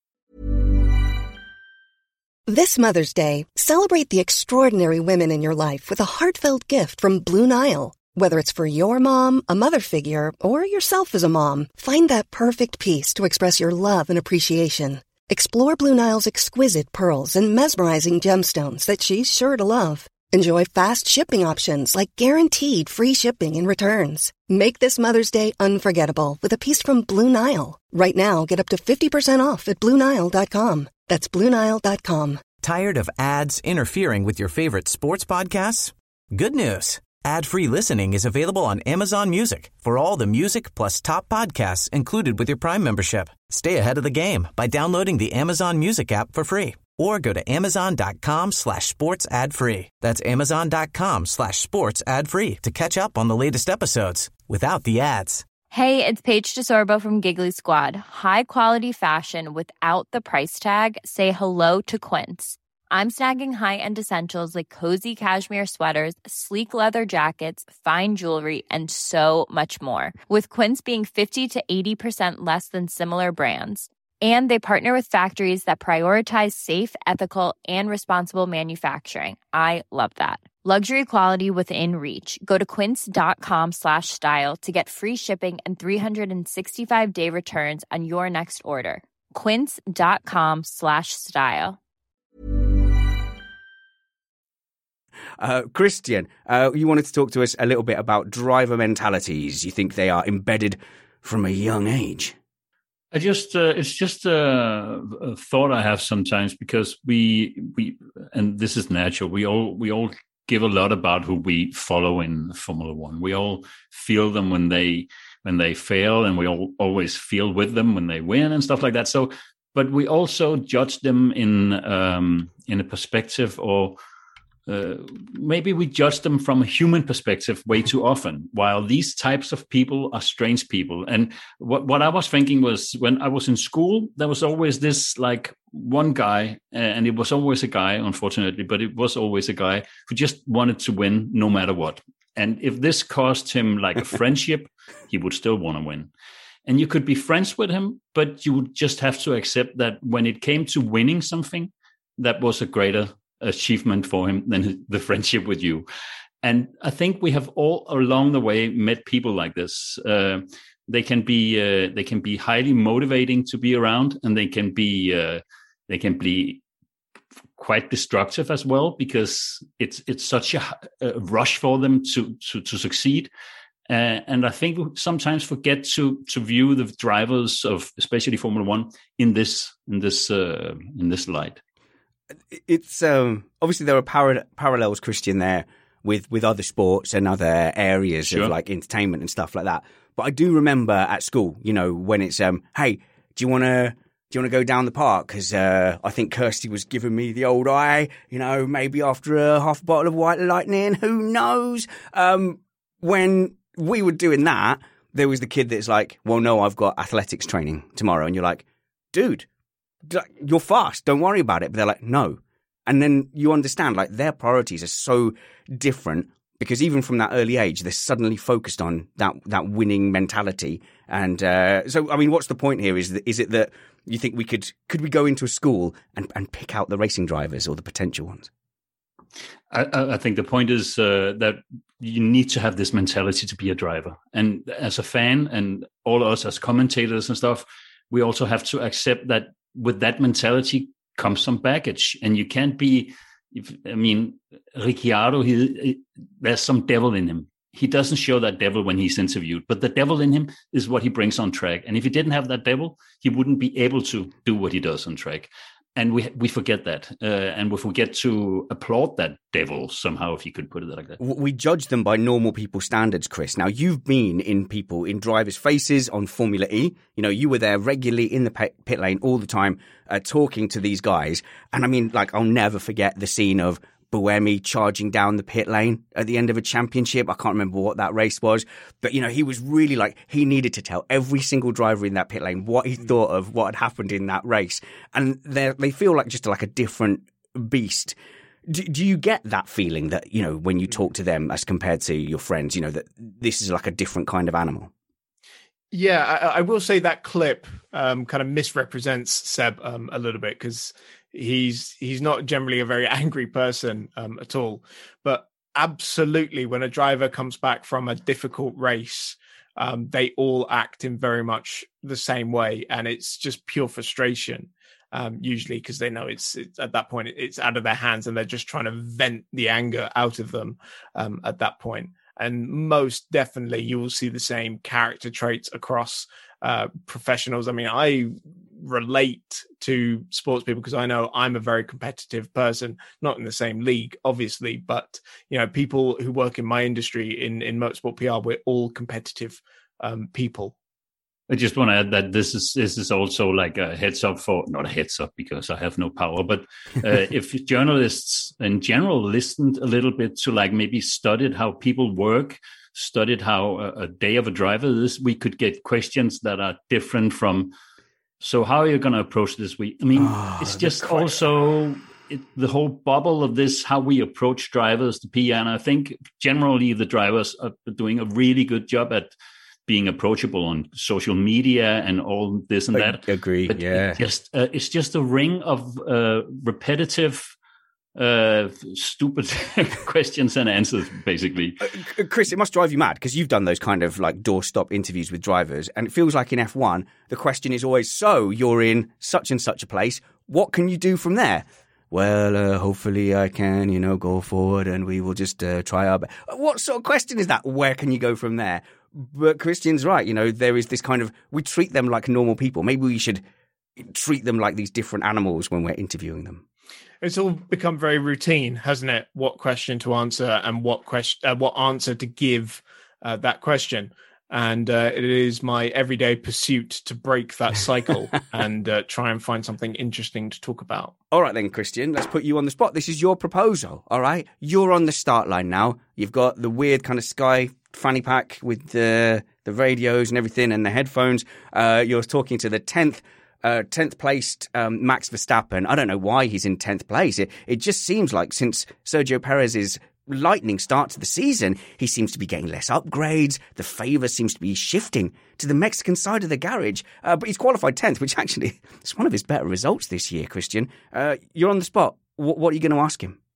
This Mother's Day, celebrate the extraordinary women in your life with a heartfelt gift from Blue Nile. Whether it's for your mom, a mother figure, or yourself as a mom, find that perfect piece to express your love and appreciation. Explore Blue Nile's exquisite pearls and mesmerizing gemstones that she's sure to love. Enjoy fast shipping options like guaranteed free shipping and returns. Make this Mother's Day unforgettable with a piece from Blue Nile. Right now, get up to 50% off at BlueNile.com. That's BlueNile.com. Tired of ads interfering with your favorite sports podcasts? Good news. Ad-free listening is available on Amazon Music for all the music plus top podcasts included with your Prime membership. Stay ahead of the game by downloading the Amazon Music app for free or go to amazon.com/sports ad free. That's amazon.com/sports ad free to catch up on the latest episodes without the ads. Hey, it's Paige DeSorbo from Giggly Squad. High quality fashion without the price tag. Say hello to Quince. I'm snagging high-end essentials like cozy cashmere sweaters, sleek leather jackets, fine jewelry, and so much more. With Quince being 50 to 80% less than similar brands. And they partner with factories that prioritize safe, ethical, and responsible manufacturing. I love that. Luxury quality within reach. Go to quince.com/style to get free shipping and 365-day returns on your next order. Quince.com/style. Christian, you wanted to talk to us a little bit about driver mentalities. You think they are embedded from a young age? It's just a thought I have sometimes, because we and this is natural. We all give a lot about who we follow in Formula One. We all feel them when they fail, and we all always feel with them when they win and stuff like that. So, but we also judge them in a perspective, or maybe we judge them from a human perspective way too often, while these types of people are strange people. And what I was thinking was, when I was in school, there was always this like one guy, and it was always a guy, unfortunately, but it was always a guy who just wanted to win no matter what. And if this cost him like a friendship, he would still want to win. And you could be friends with him, but you would just have to accept that when it came to winning something, that was a greater achievement for him than the friendship with you. And I think we have all along the way met people like this. They can be highly motivating to be around, and they can be quite destructive as well, because it's such a rush for them to succeed. And I think we sometimes forget to view the drivers of especially Formula One in this light. It's obviously there are parallels, Christian, there with other sports and other areas of like entertainment and stuff like that. But I do remember at school, you know, when it's hey, do you want to go down the park? Because I think Kirsty was giving me the old eye, you know, maybe after a half a bottle of White Lightning, who knows? When we were doing that, there was the kid that's like, well, no, I've got athletics training tomorrow. And you're like, dude, you're fast. Don't worry about it. But they're like, no. And then you understand, like, their priorities are so different because even from that early age, they're suddenly focused on that winning mentality. And so, I mean, what's the point here? Is it that you think we could we go into a school and pick out the racing drivers or the potential ones? I think the point is that you need to have this mentality to be a driver. And as a fan and all of us as commentators and stuff, we also have to accept that with that mentality comes some baggage. And you can't be, Ricciardo, there's some devil in him. He doesn't show that devil when he's interviewed, but the devil in him is what he brings on track. And if he didn't have that devil, he wouldn't be able to do what he does on track. And we forget that. And we forget to applaud that devil somehow, if you could put it like that. We judge them by normal people standards, Chris. Now, you've been in drivers' faces on Formula E. You know, you were there regularly in the pit lane all the time, talking to these guys. And I mean, like, I'll never forget the scene of Buemi charging down the pit lane at the end of a championship. I can't remember what that race was, but you know, he was really like, he needed to tell every single driver in that pit lane what he thought of what had happened in that race. And they feel like just like a different beast. Do you get that feeling that, you know, when you talk to them as compared to your friends, you know, that this is like a different kind of animal? Yeah, I will say that clip kind of misrepresents Seb a little bit because he's not generally a very angry person at all. But absolutely, when a driver comes back from a difficult race, they all act in very much the same way. And it's just pure frustration, usually, because they know it's at that point, it's out of their hands and they're just trying to vent the anger out of them at that point. And most definitely, you will see the same character traits across professionals. I mean, I relate to sports people because I know I'm a very competitive person, not in the same league, obviously, but you know, people who work in my industry in motorsport PR, we're all competitive people. I just want to add that this is also like a heads up not a heads up because I have no power, but if journalists in general listened a little bit to like maybe studied how people work, studied how a day of a driver is, we could get questions that are different from, so how are you going to approach this week? I mean, it's just also the whole bubble of this, how we approach drivers, the PR, and I think generally the drivers are doing a really good job at being approachable on social media and all this and that. Agree, but yeah. It's just a ring of repetitive, stupid questions and answers, basically. Chris, it must drive you mad because you've done those kind of like doorstop interviews with drivers, and it feels like in F1, the question is always, so you're in such and such a place, what can you do from there? Well, hopefully I can, you know, go forward and we will just try our best. What sort of question is that? Where can you go from there? But Christian's right. You know, there is this kind of, we treat them like normal people. Maybe we should treat them like these different animals when we're interviewing them. It's all become very routine, hasn't it? What question to answer and what answer to give that question. And it is my everyday pursuit to break that cycle and try and find something interesting to talk about. All right then, Christian, let's put you on the spot. This is your proposal, all right? You're on the start line now. You've got the weird kind of Sky fanny pack with the radios and everything and the headphones. You're talking to the 10th placed Max Verstappen. I don't know why he's in 10th place. It just seems like since Sergio Perez's lightning start to the season, he seems to be getting less upgrades. The favour seems to be shifting to the Mexican side of the garage. But he's qualified 10th, which actually is one of his better results this year, Christian. You're on the spot. What are you going to ask him?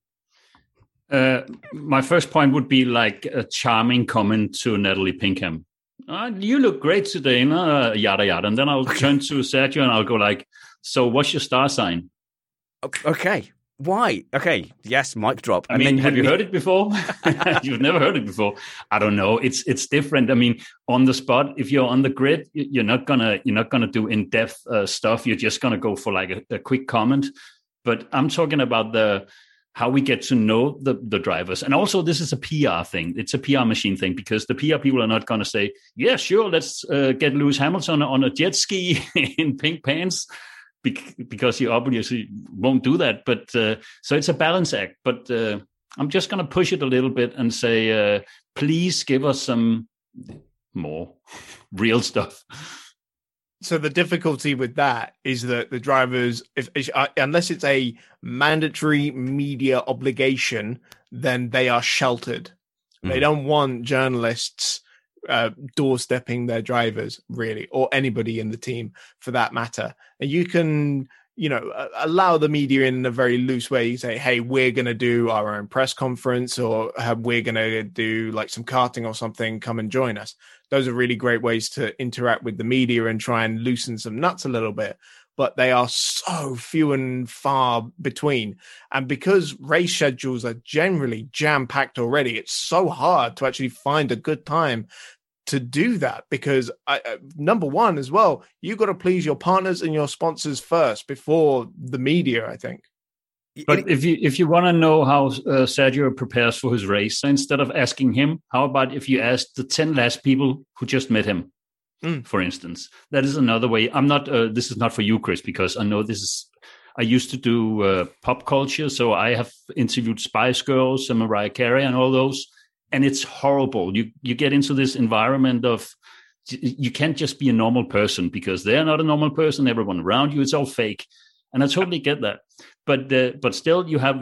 My first point would be like a charming comment to Natalie Pinkham. You look great today, yada, yada. And then I'll turn to Sergio and I'll go like, so what's your star sign? Okay. Why? Okay, yes, mic drop. I mean, have you heard it before? You've never heard it before. I don't know. It's different. I mean, on the spot, if you're on the grid, you're not gonna do in-depth stuff. You're just gonna go for like a quick comment. But I'm talking about how we get to know the drivers. And also, this is a PR thing. It's a PR machine thing, because the PR people are not going to say, yeah, sure, let's get Lewis Hamilton on a jet ski in pink pants, because he obviously won't do that. But so it's a balance act. But I'm just going to push it a little bit and say, please give us some more real stuff. So the difficulty with that is that the drivers, unless it's a mandatory media obligation, then they are sheltered. They don't want journalists doorstepping their drivers, really, or anybody in the team for that matter. And you can, allow the media in a very loose way. You say, hey, we're going to do our own press conference, or we're going to do like some karting or something. Come and join us. Those are really great ways to interact with the media and try and loosen some nuts a little bit. But they are so few and far between. And because race schedules are generally jam-packed already, it's so hard to actually find a good time to do that, because number one as well, you got to please your partners and your sponsors first before the media, I think. But if you want to know how Sergio prepares for his race, instead of asking him, how about if you ask the 10 last people who just met him, for instance? That is another way. I'm not. This is not for you, Chris, because I know this is. I used to do pop culture, so I have interviewed Spice Girls and Mariah Carey and all those. And it's horrible. You get into this environment of, you can't just be a normal person, because they're not a normal person. Everyone around you, it's all fake. And I totally get that. But still, you have,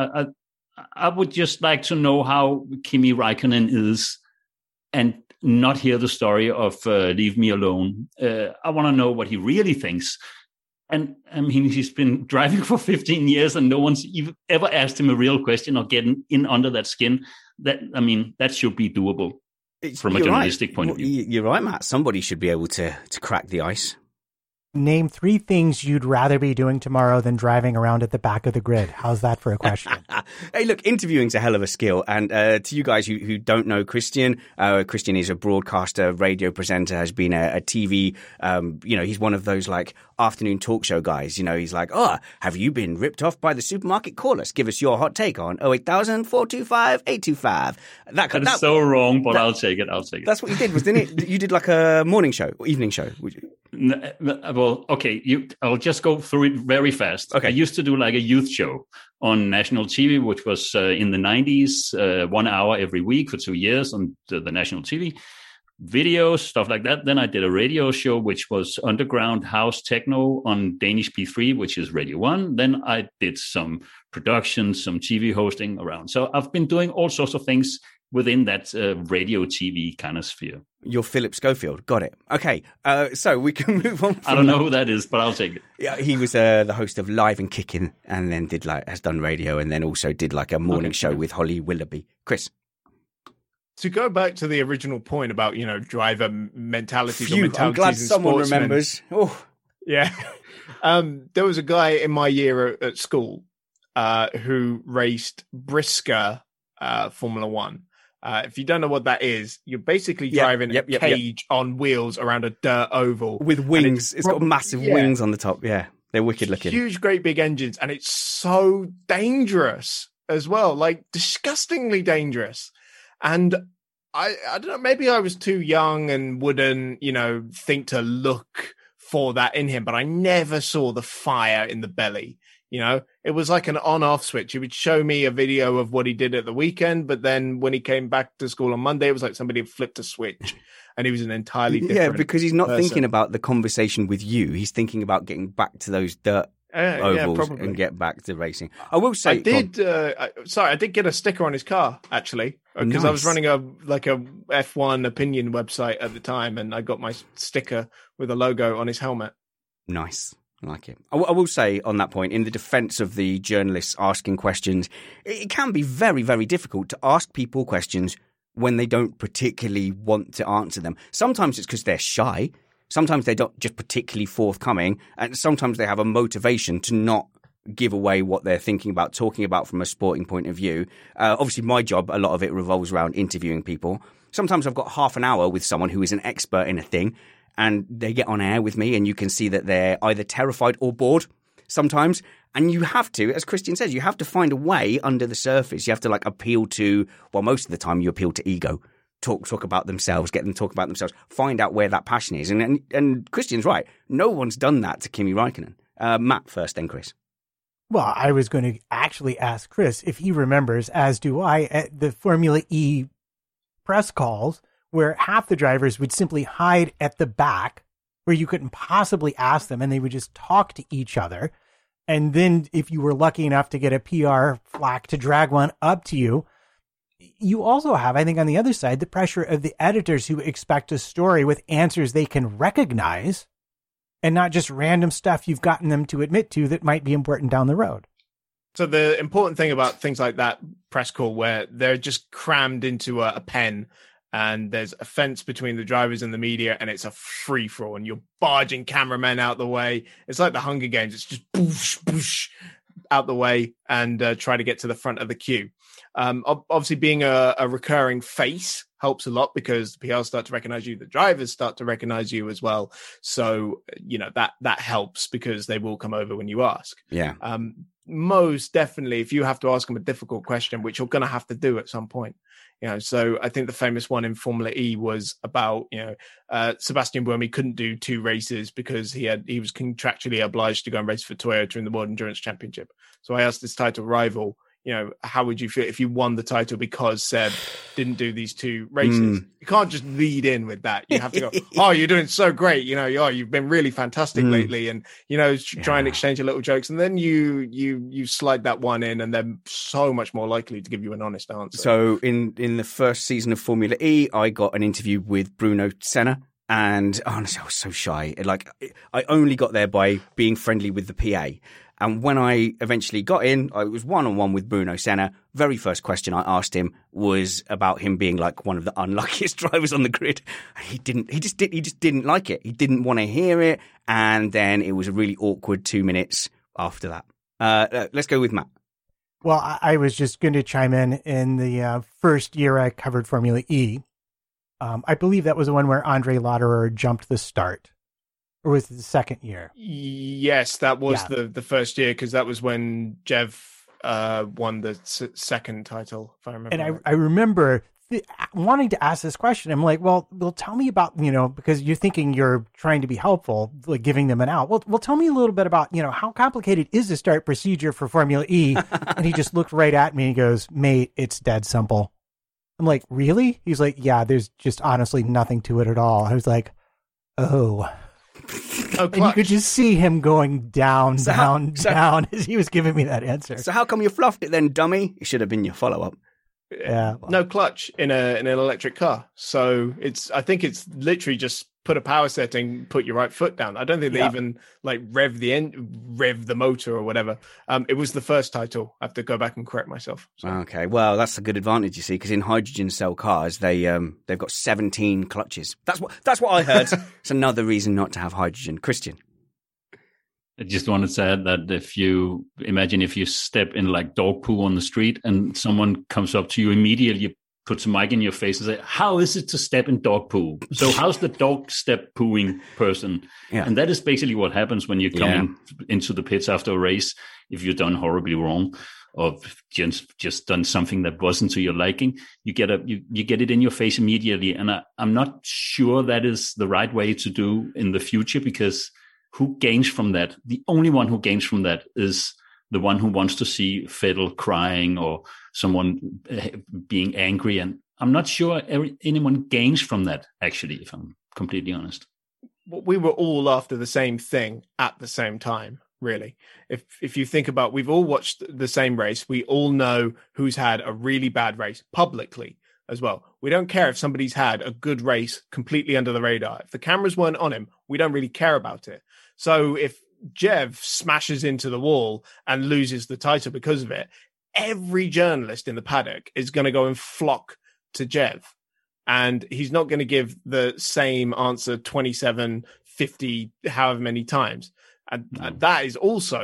I would just like to know how Kimi Räikkönen is, and not hear the story of Leave Me Alone. I want to know what he really thinks. And I mean, he's been driving for 15 years and no one's ever asked him a real question or getting in under that skin. That should be doable from a journalistic point of view. You're right, Matt. Somebody should be able to crack the ice. Name 3 things you'd rather be doing tomorrow than driving around at the back of the grid. How's that for a question? Hey, look, interviewing's a hell of a skill. And to you guys who don't know Christian, Christian is a broadcaster, radio presenter, has been a TV, he's one of those like afternoon talk show guys. He's like, oh, have you been ripped off by the supermarket? Call us. Give us your hot take on 08000 425 825. That is so wrong, but I'll take it. That's what you did, wasn't it? You did like a morning show or evening show, would you? Well, okay, I'll just go through it very fast. Okay. I used to do like a youth show on national TV, which was in the 90s, 1 hour every week for 2 years on the national TV. Videos, stuff like that. Then I did a radio show, which was underground house techno on Danish P3, which is Radio 1. Then I did some production, some TV hosting around. So I've been doing all sorts of things within that radio TV kind of sphere. You're Philip Schofield. Got it. Okay, so we can move on. I don't know who that is, but I'll take it. Yeah, he was the host of Live and Kicking, and then has done radio, and then also did like a morning show with Holly Willoughby. Chris. To go back to the original point about, driver mentalities or mentalities I'm glad in someone sportsmen. remembers. Oh, yeah. There was a guy in my year at school who raced Brisker Formula One. If you don't know what that is, you're basically driving a cage on wheels around a dirt oval. With wings. It's got massive wings on the top. Yeah, they're wicked looking. Huge, great big engines. And it's so dangerous as well, like disgustingly dangerous. And I don't know, maybe I was too young and wouldn't, think to look for that in him, but I never saw the fire in the belly. It was like an on-off switch. He would show me a video of what he did at the weekend, but then when he came back to school on Monday, it was like somebody had flipped a switch and he was an entirely different Yeah, because he's not person. thinking about the conversation with you. He's thinking about getting back to those dirt ovals and get back to racing. I will say... I did get a sticker on his car, actually, because I was running a F1 opinion website at the time, and I got my sticker with a logo on his helmet. Nice. I like it. I will say on that point, in the defense of the journalists asking questions, it can be very, very difficult to ask people questions when they don't particularly want to answer them. Sometimes it's because they're shy. Sometimes they're not just particularly forthcoming. And sometimes they have a motivation to not give away what they're thinking about, talking about from a sporting point of view. Obviously, my job, a lot of it revolves around interviewing people. Sometimes I've got half an hour with someone who is an expert in a thing, and they get on air with me, and you can see that they're either terrified or bored sometimes. And you have to, as Christian says, you have to find a way under the surface. You have to appeal to, well, most of the time you appeal to ego. Talk about themselves, get them to talk about themselves, find out where that passion is. And Christian's right. No one's done that to Kimi Räikkönen. Matt first, then Chris. Well, I was going to actually ask Chris if he remembers, as do I, at the Formula E press calls where half the drivers would simply hide at the back where you couldn't possibly ask them and they would just talk to each other. And then if you were lucky enough to get a PR flack to drag one up to you, you also have, I think on the other side, the pressure of the editors who expect a story with answers they can recognize and not just random stuff you've gotten them to admit to that might be important down the road. So the important thing about things like that press call where they're just crammed into a pen and there's a fence between the drivers and the media and it's a free for all and you're barging cameramen out the way. It's like the Hunger Games. It's just boosh, boosh out the way and try to get to the front of the queue. Obviously being a recurring face helps a lot because the PR start to recognize you. The drivers start to recognize you as well. So, that helps because they will come over when you ask. Yeah. Most definitely, if you have to ask them a difficult question, which you're going to have to do at some point, so I think the famous one in Formula E was about, Sebastian Buemi couldn't do 2 races because he was contractually obliged to go and race for Toyota in the World Endurance Championship. So I asked his title rival, how would you feel if you won the title because Seb didn't do these 2 races? You can't just lead in with that. You have to go, oh, you're doing so great. You've been really fantastic lately. And, try and exchange a little jokes. And then you slide that one in and they're so much more likely to give you an honest answer. So in the first season of Formula E, I got an interview with Bruno Senna. And honestly, I was so shy. I only got there by being friendly with the PA. And when I eventually got in, I was one-on-one with Bruno Senna. Very first question I asked him was about him being one of the unluckiest drivers on the grid. He just didn't like it. He didn't want to hear it. And then it was a really awkward 2 minutes after that. Let's go with Matt. Well, I was just going to chime in the first year I covered Formula E. I believe that was the one where Andre Lauderer jumped the start. Or was it the second year? Yes, that was the first year because that was when Jev won the second title, if I remember. And right. I remember wanting to ask this question. I'm like, well, tell me about, because you're thinking you're trying to be helpful, like giving them an out. Well, tell me a little bit about, how complicated is the start procedure for Formula E? And he just looked right at me and he goes, mate, it's dead simple. I'm like, really? He's like, yeah, there's just honestly nothing to it at all. I was like, oh. And you could just see him going down as he was giving me that answer. So how come you fluffed it then, dummy? It should have been your follow-up. Yeah. No clutch in an electric car. So I think it's literally just put a power setting, put your right foot down. I don't think they even rev the motor or whatever. It was the first title. I have to go back and correct myself. So. Okay, well, that's a good advantage, you see, because in hydrogen cell cars, they've got 17 clutches. That's what I heard. It's another reason not to have hydrogen. Christian. I just wanted to add that if you step in dog poo on the street and someone comes up to you immediately, puts a mic in your face and say, how is it to step in dog poo? So how's the dog step pooing person? Yeah. And that is basically what happens when you're coming into the pits after a race. If you've done horribly wrong or just done something that wasn't to your liking, you get it in your face immediately. And I'm not sure that is the right way to do in the future, because who gains from that? The only one who gains from that is the one who wants to see Vettel crying or someone being angry. And I'm not sure anyone gains from that, actually, if I'm completely honest. We were all after the same thing at the same time, really. If you think about, we've all watched the same race. We all know who's had a really bad race publicly as well. We don't care if somebody's had a good race completely under the radar. If the cameras weren't on him, we don't really care about it. So if Jev smashes into the wall and loses the title because of it, every journalist in the paddock is going to go and flock to Jev. And he's not going to give the same answer 27, 50, however many times. And that is also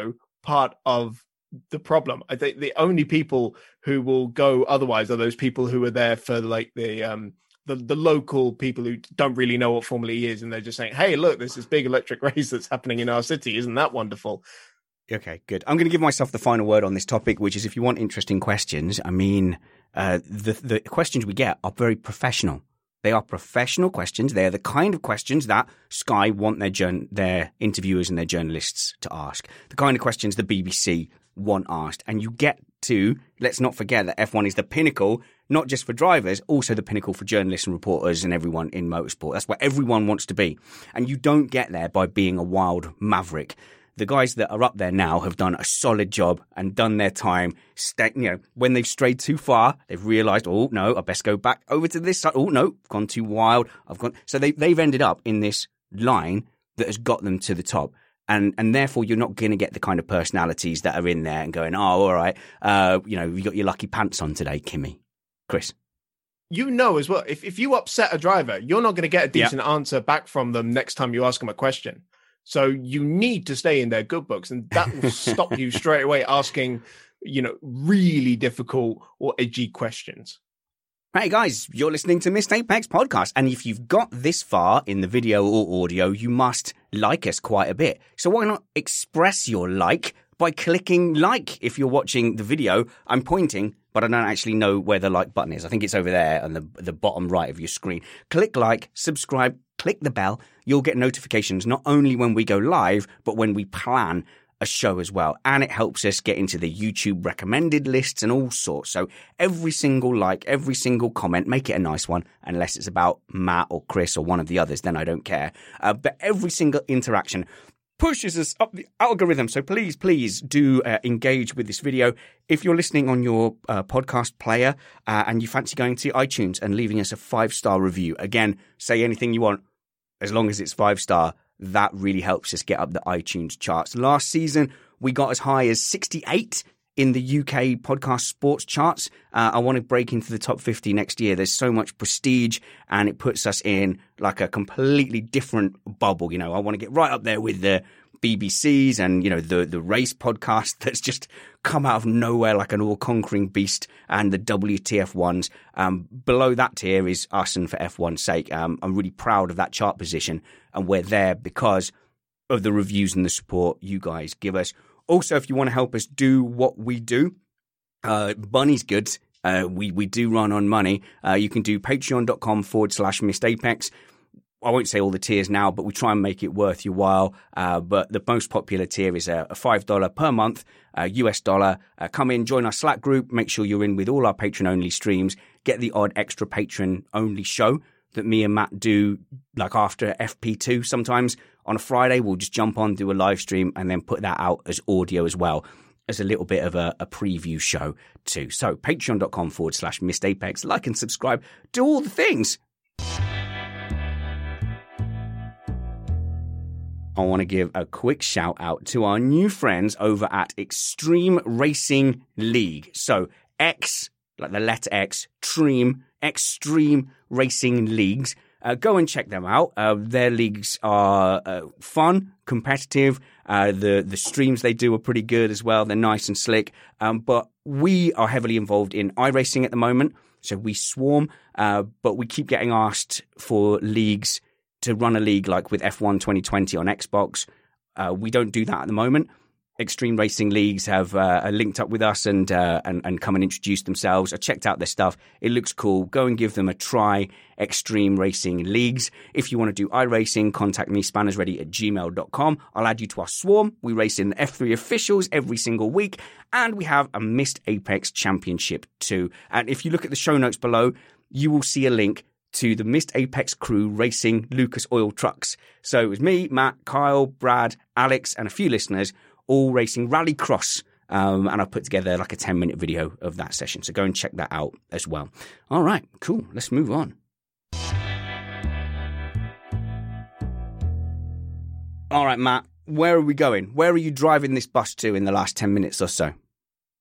part of the problem. I think the only people who will go otherwise are those people who are there for like the local people who don't really know what Formula E is, and they're just saying, hey, look, this is big electric race that's happening in our city. Isn't that wonderful? Okay, good. I'm going to give myself the final word on this topic, which is if you want interesting questions, I mean, the questions we get are very professional. They are professional questions. They are the kind of questions that Sky want their interviewers and their journalists to ask. The kind of questions the BBC want asked. And you get to, let's not forget that F1 is the pinnacle, not just for drivers, also the pinnacle for journalists and reporters and everyone in motorsport. That's where everyone wants to be. And you don't get there by being a wild maverick. The guys that are up there now have done a solid job and done their time. When they've strayed too far, they've realised, oh, no, I best go back over to this side. Oh, no, I've gone too wild. So they've ended up in this line that has got them to the top. And therefore, you're not going to get the kind of personalities that are in there and going, oh, all right, you got your lucky pants on today, Kimi. Chris? You know as well, if you upset a driver, you're not going to get a decent answer back from them next time you ask them a question. So you need to stay in their good books, and that will stop you straight away asking, really difficult or edgy questions. Hey guys, you're listening to Missed Apex Podcast, and if you've got this far in the video or audio, you must like us quite a bit. So why not express your like by clicking like? If you're watching the video, I'm pointing, but I don't actually know where the like button is. I think it's over there on the bottom right of your screen. Click like, subscribe, click the bell. You'll get notifications not only when we go live, but when we plan a show as well. And it helps us get into the YouTube recommended lists and all sorts. So every single like, every single comment, make it a nice one, unless it's about Matt or Chris or one of the others, then I don't care. But every single interaction pushes us up the algorithm. So please do engage with this video. If you're listening on your podcast player and you fancy going to iTunes and leaving us a 5-star review, again, say anything you want, as long as it's 5-star, that really helps us get up the iTunes charts. Last season, we got as high as 68 in the UK podcast sports charts. I want to break into the top 50 next year. There's so much prestige, and it puts us in like a completely different bubble. I want to get right up there with the BBCs and, the race podcast that's just come out of nowhere like an all-conquering beast, and the WTF ones. Below that tier is us, and for F1's sake, I'm really proud of that chart position, and we're there because of the reviews and the support you guys give us. Also, if you want to help us do what we do, money's good. We do run on money. You can do patreon.com/missedapex. I won't say all the tiers now, but we try and make it worth your while. But the most popular tier is a $5 per month, US dollar. Come in, join our Slack group. Make sure you're in with all our patron-only streams. Get the odd extra patron-only show that me and Matt do, like after FP2 sometimes. On a Friday, we'll just jump on, do a live stream, and then put that out as audio as well, as a little bit of a preview show too. So patreon.com/missedapex. Like and subscribe. Do all the things. I want to give a quick shout out to our new friends over at Extreme Racing League. So X, like the letter X, Extreme Racing Leagues. Go and check them out. Their leagues are fun, competitive. The streams they do are pretty good as well. They're nice and slick. But we are heavily involved in iRacing at the moment. So we swarm, but we keep getting asked for leagues to run a league like with F1 2020 on Xbox. We don't do that at the moment. Extreme Racing Leagues have linked up with us and come and introduce themselves. I checked out their stuff. It looks cool. Go and give them a try. Extreme Racing Leagues. If you want to do iRacing, contact me, spannersready@gmail.com. I'll add you to our swarm. We race in the F3 officials every single week. And we have a Missed Apex Championship too. And if you look at the show notes below, you will see a link to the Missed Apex crew racing Lucas Oil trucks. So it was me, Matt, Kyle, Brad, Alex, and a few listeners all racing Rallycross. And I've put together like a 10-minute video of that session. So go and check that out as well. All right, cool. Let's move on. All right, Matt, where are we going? Where are you driving this bus to in the last 10 minutes or so?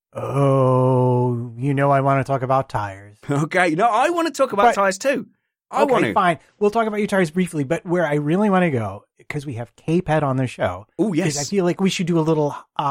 Oh, I want to talk about tires. Okay, I want to talk about tires too. Okay, fine. We'll talk about your tires briefly, but where I really want to go, because we have K-Ped on the show. Oh, yes. Is I feel like we should do a little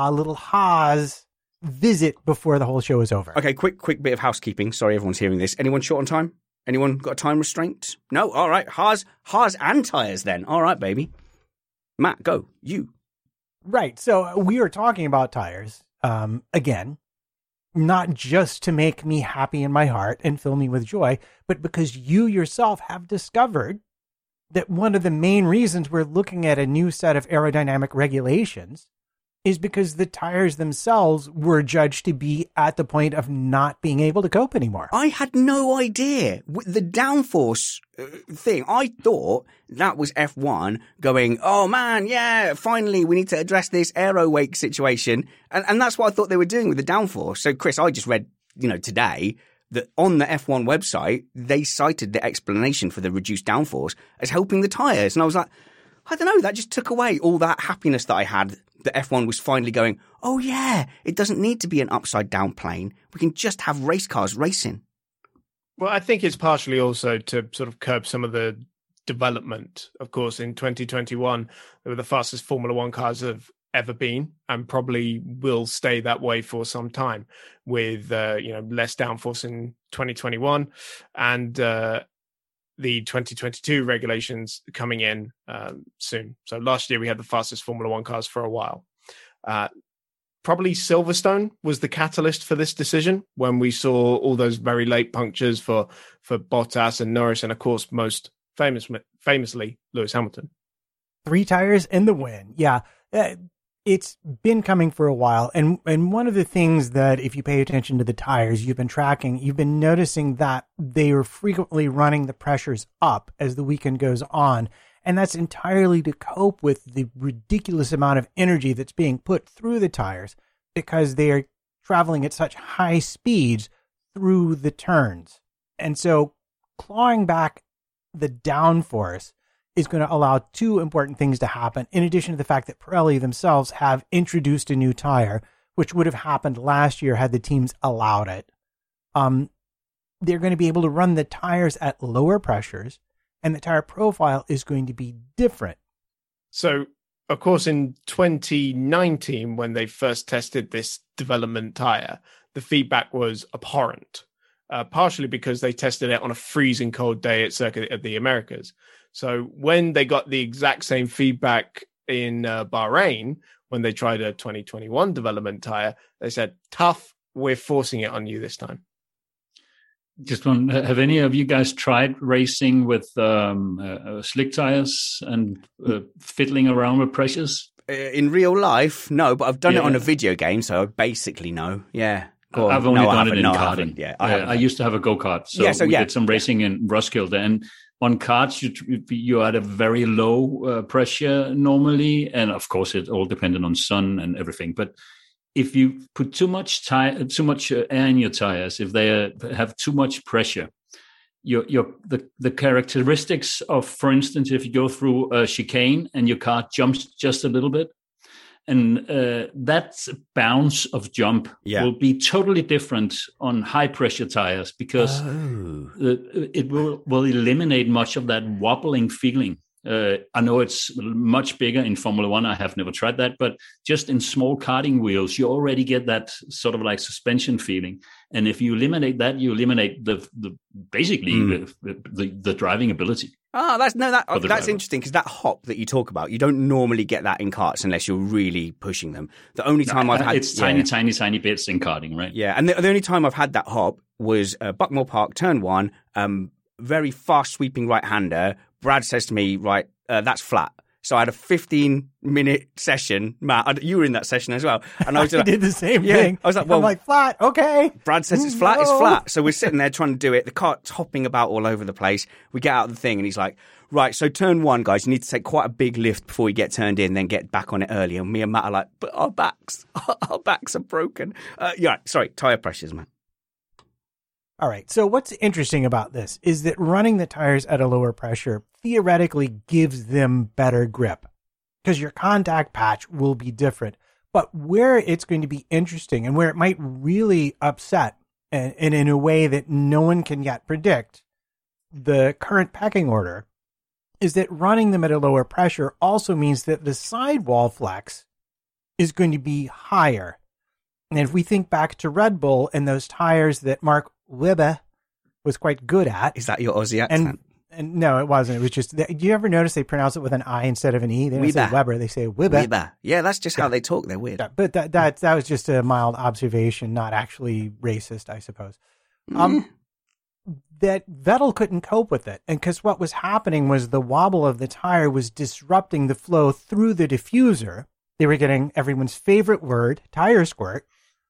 Haas visit before the whole show is over. Okay, quick bit of housekeeping. Sorry, everyone's hearing this. Anyone short on time? Anyone got a time restraint? No? All right. Haas and tires then. All right, baby. Matt, go. You. Right. So we are talking about tires, again, not just to make me happy in my heart and fill me with joy, but because you yourself have discovered that one of the main reasons we're looking at a new set of aerodynamic regulations is because the tires themselves were judged to be at the point of not being able to cope anymore. I had no idea. With the downforce thing, I thought that was F1 going, oh man, yeah, finally we need to address this aero wake situation. And that's what I thought they were doing with the downforce. So Chris, I just read, today that on the F1 website, they cited the explanation for the reduced downforce as helping the tyres. And I was like, I don't know, that just took away all that happiness that I had. That F1 was finally going, oh yeah, it doesn't need to be an upside down plane. We can just have race cars racing. Well, I think it's partially also to sort of curb some of the development. Of course, in 2021, they were the fastest Formula One cars have ever been and probably will stay that way for some time with, less downforce in 2021 and the 2022 regulations coming in soon. So last year we had the fastest Formula One cars for a while. Probably Silverstone was the catalyst for this decision when we saw all those very late punctures for Bottas and Norris and of course most famously Lewis Hamilton. 3 tires and the win. Yeah. It's been coming for a while. And one of the things that if you pay attention to the tires, you've been tracking, you've been noticing that they are frequently running the pressures up as the weekend goes on. And that's entirely to cope with the ridiculous amount of energy that's being put through the tires because they are traveling at such high speeds through the turns. And so clawing back the downforce is going to allow 2 important things to happen, in addition to the fact that Pirelli themselves have introduced a new tire, which would have happened last year had the teams allowed it. They're going to be able to run the tires at lower pressures, and the tire profile is going to be different. So, of course, in 2019, when they first tested this development tire, the feedback was abhorrent, partially because they tested it on a freezing cold day at Circuit of the Americas. So when they got the exact same feedback in Bahrain, when they tried a 2021 development tire, they said, tough, we're forcing it on you this time. Just one, have any of you guys tried racing with slick tires and fiddling around with pressures? In real life, no, but I've done it on a video game, so I basically know. Yeah. I've only done it in karting. Yeah, I used to have a go-kart, so we did some racing in Roskilde. And on karts, you're at a very low pressure normally, and of course, it all depended on sun and everything. But if you put too much air in your tires, if they have too much pressure, the characteristics of, for instance, if you go through a chicane and your car jumps just a little bit, and that bounce of jump will be totally different on high-pressure tires because it will eliminate much of that wobbling feeling. I know it's much bigger in Formula One. I have never tried that, but just in small karting wheels, you already get that sort of like suspension feeling. And if you eliminate that, you eliminate the driving ability. Oh, that's interesting because that hop that you talk about, you don't normally get that in karts unless you're really pushing them. The only time I've had it's tiny bits in karting, right? Yeah, and the only time I've had that hop was Buckmore Park, turn 1, very fast sweeping right-hander. Brad says to me, right, that's flat. So I had a 15-minute session. Matt, you were in that session as well. And I did the same thing. I was like, well, I'm like, flat, okay. Brad says it's flat, it's flat. So we're sitting there trying to do it. The cart's hopping about all over the place. We get out of the thing and he's like, right, so turn 1, guys, you need to take quite a big lift before you get turned in, then get back on it early. And me and Matt are like, but our backs are broken. Tyre pressures, man. All right. So what's interesting about this is that running the tires at a lower pressure theoretically gives them better grip because your contact patch will be different. But where it's going to be interesting and where it might really upset and in a way that no one can yet predict the current pecking order is that running them at a lower pressure also means that the sidewall flex is going to be higher. And if we think back to Red Bull and those tires that Mark Webber was quite good at. Is that your Aussie accent? And no, it wasn't. It was just, do you ever notice they pronounce it with an I instead of an E? They don't say Weber, they say Webber. Weber. Yeah, that's just how they talk. They're weird. Yeah, but that was just a mild observation, not actually racist, I suppose. That Vettel couldn't cope with it. And because what was happening was the wobble of the tire was disrupting the flow through the diffuser. They were getting everyone's favorite word, tire squirt.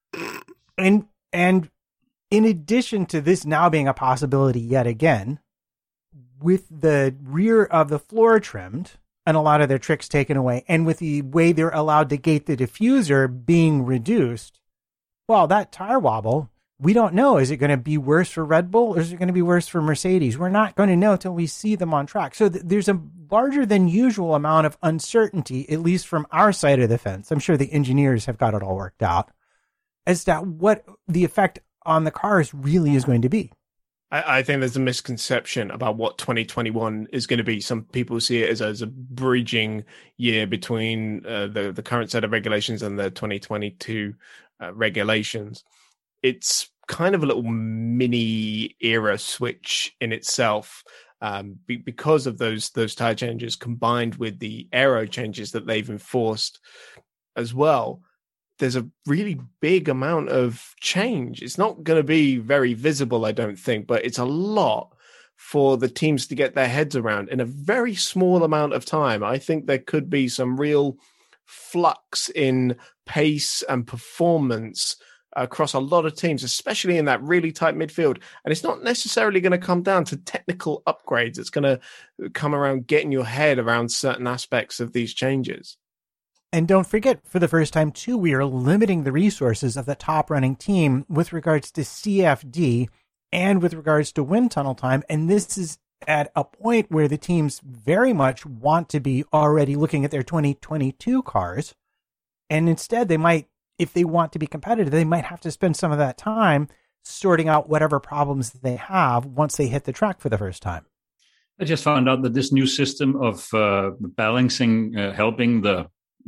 And in addition to this now being a possibility yet again, with the rear of the floor trimmed and a lot of their tricks taken away, and with the way they're allowed to gate the diffuser being reduced, well, that tire wobble, we don't know. Is it going to be worse for Red Bull or is it going to be worse for Mercedes? We're not going to know till we see them on track. So there's a larger than usual amount of uncertainty, at least from our side of the fence. I'm sure the engineers have got it all worked out as to what the effect on the cars really is going to be. I think there's a misconception about what 2021 is going to be. Some people see it as a bridging year between the current set of regulations and the 2022 regulations. It's kind of a little mini era switch in itself because of those tire changes combined with the aero changes that they've enforced as well. There's a really big amount of change. It's not going to be very visible, I don't think, but it's a lot for the teams to get their heads around in a very small amount of time. I think there could be some real flux in pace and performance across a lot of teams, especially in that really tight midfield. And it's not necessarily going to come down to technical upgrades. It's going to come around getting your head around certain aspects of these changes. And don't forget, for the first time, too, we are limiting the resources of the top running team with regards to CFD and with regards to wind tunnel time. And this is at a point where the teams very much want to be already looking at their 2022 cars. And instead, they might, if they want to be competitive, they might have to spend some of that time sorting out whatever problems they have once they hit the track for the first time. I just found out that this new system of balancing, helping the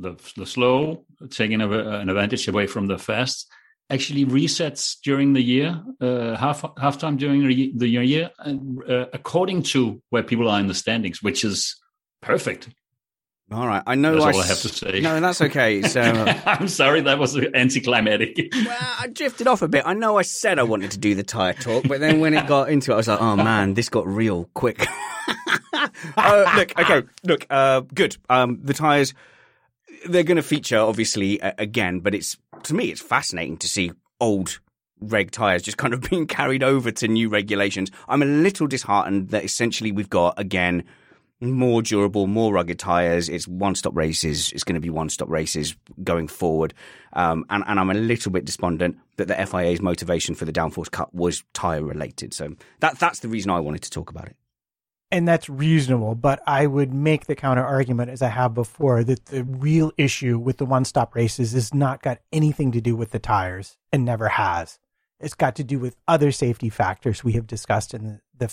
slow, taking an advantage away from the fast, actually resets during the year, halftime during the year, according to where people are in the standings, which is perfect. All right, I know. That's all I have to say. No, that's okay. So I'm sorry, that was anticlimactic. Well, I drifted off a bit. I know I said I wanted to do the tire talk, but then when it got into it, I was like, oh man, this got real quick. Look, good. The tires, they're going to feature, obviously, again, but to me, it's fascinating to see old reg tires just kind of being carried over to new regulations. I'm a little disheartened that essentially we've got, again, more durable, more rugged tires. It's one-stop races. It's going to be one-stop races going forward. And I'm a little bit despondent that the FIA's motivation for the downforce cut was tire related. So that's the reason I wanted to talk about it. And that's reasonable, but I would make the counter argument, as I have before, that the real issue with the one-stop races has not got anything to do with the tires and never has. It's got to do with other safety factors we have discussed in the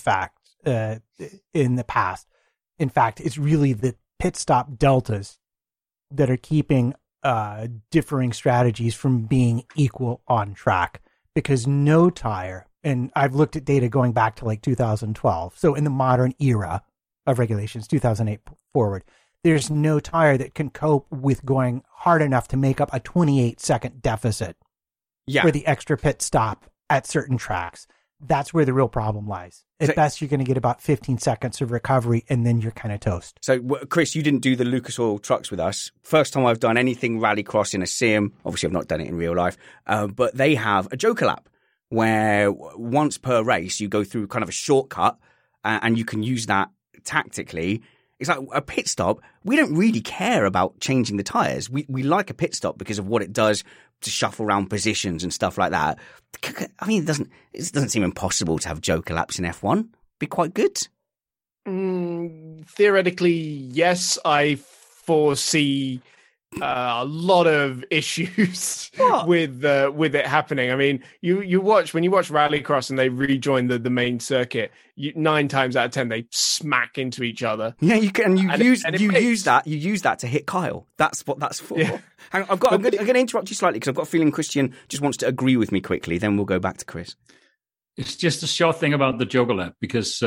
past. In fact, it's really the pit stop deltas that are keeping differing strategies from being equal on track, because no tire, and I've looked at data going back to like 2012. So in the modern era of regulations, 2008 forward, there's no tire that can cope with going hard enough to make up a 28-second deficit for the extra pit stop at certain tracks. That's where the real problem lies. At best, you're going to get about 15 seconds of recovery, and then you're kind of toast. So, Chris, you didn't do the Lucas Oil trucks with us. First time I've done anything rallycross in a sim. Obviously, I've not done it in real life. But they have a Joker lap where once per race, you go through kind of a shortcut and you can use that tactically. It's like a pit stop. We don't really care about changing the tyres. We like a pit stop because of what it does to shuffle around positions and stuff like that. I mean, it doesn't seem impossible to have Joker laps in F1. Be quite good. Theoretically, yes. I foresee a lot of issues with it happening. I mean, when you watch Rallycross and they rejoin the main circuit, 9 times out of 10 they smack into each other. Yeah, you can. You use that to hit Kyle. That's what that's for. Yeah. Hang on, I'm going to interrupt you slightly because I've got a feeling Christian just wants to agree with me quickly. Then we'll go back to Chris. It's just a short thing about the Joker Lap because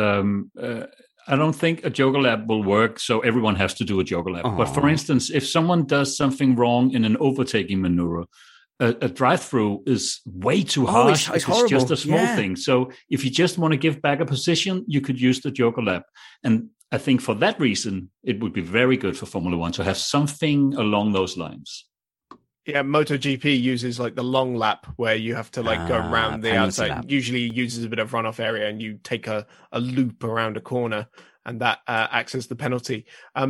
I don't think a Joker Lap will work, so everyone has to do a Joker Lap. But for instance, if someone does something wrong in an overtaking maneuver, a drive-through is way too harsh. It's just a small thing. So if you just want to give back a position, you could use the Joker Lap. And I think for that reason, it would be very good for Formula One to have something along those lines. Yeah, MotoGP uses like the long lap where you have to like go around the outside. Lap. Usually uses a bit of runoff area and you take a loop around a corner and that acts as the penalty.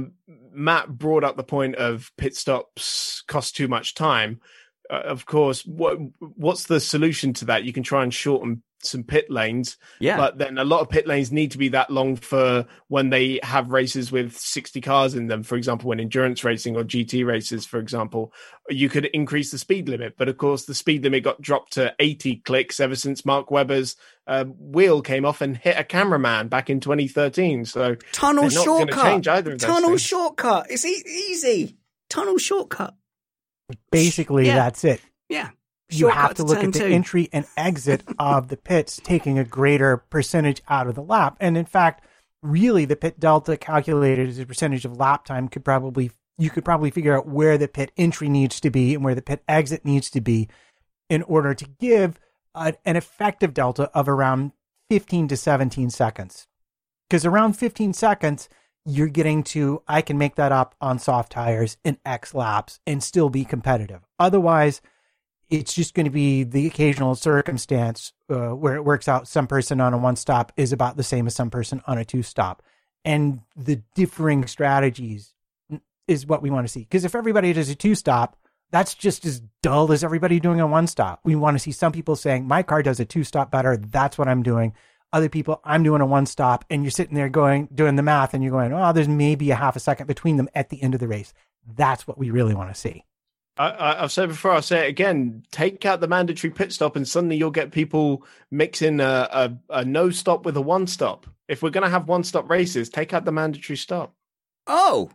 Matt brought up the point of pit stops cost too much time. Of course, what's the solution to that? You can try and shorten some pit lanes, but then a lot of pit lanes need to be that long for when they have races with 60 cars in them. For example, when endurance racing or GT races, for example, you could increase the speed limit. But of course, the speed limit got dropped to 80 clicks ever since Mark Webber's wheel came off and hit a cameraman back in 2013. So tunnel shortcut. Change either of those tunnel things. Shortcut. It's easy. Tunnel shortcut. Basically, that's it. Yeah. You have to look at the entry and exit of the pits, taking a greater percentage out of the lap. And in fact, really the pit delta calculated as a percentage of lap time you could probably figure out where the pit entry needs to be and where the pit exit needs to be in order to give an effective delta of around 15 to 17 seconds. Because around 15 seconds, you're getting to, I can make that up on soft tires in X laps and still be competitive. Otherwise, it's just going to be the occasional circumstance where it works out. Some person on a 1-stop is about the same as some person on a 2-stop. And the differing strategies is what we want to see. Because if everybody does a 2-stop, that's just as dull as everybody doing a 1-stop. We want to see some people saying, my car does a 2-stop better. That's what I'm doing. Other people, I'm doing a 1-stop, and you're sitting there doing the math, and you're going, oh, there's maybe a half a second between them at the end of the race. That's what we really want to see. I've said before, I'll say it again, take out the mandatory pit stop and suddenly you'll get people mixing a no stop with a 1-stop. If we're going to have 1-stop races, take out the mandatory stop. Oh,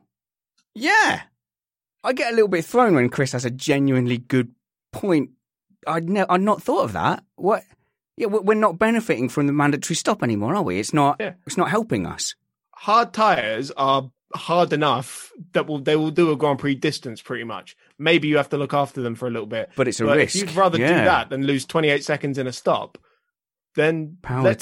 yeah. I get a little bit thrown when Chris has a genuinely good point. I'd not thought of that. What? Yeah, we're not benefiting from the mandatory stop anymore, are we? It's not. Yeah. It's not helping us. Hard tires are hard enough that they will do a Grand Prix distance pretty much. Maybe you have to look after them for a little bit, but it's a risk. If you'd rather do that than lose 28 seconds in a stop, then let's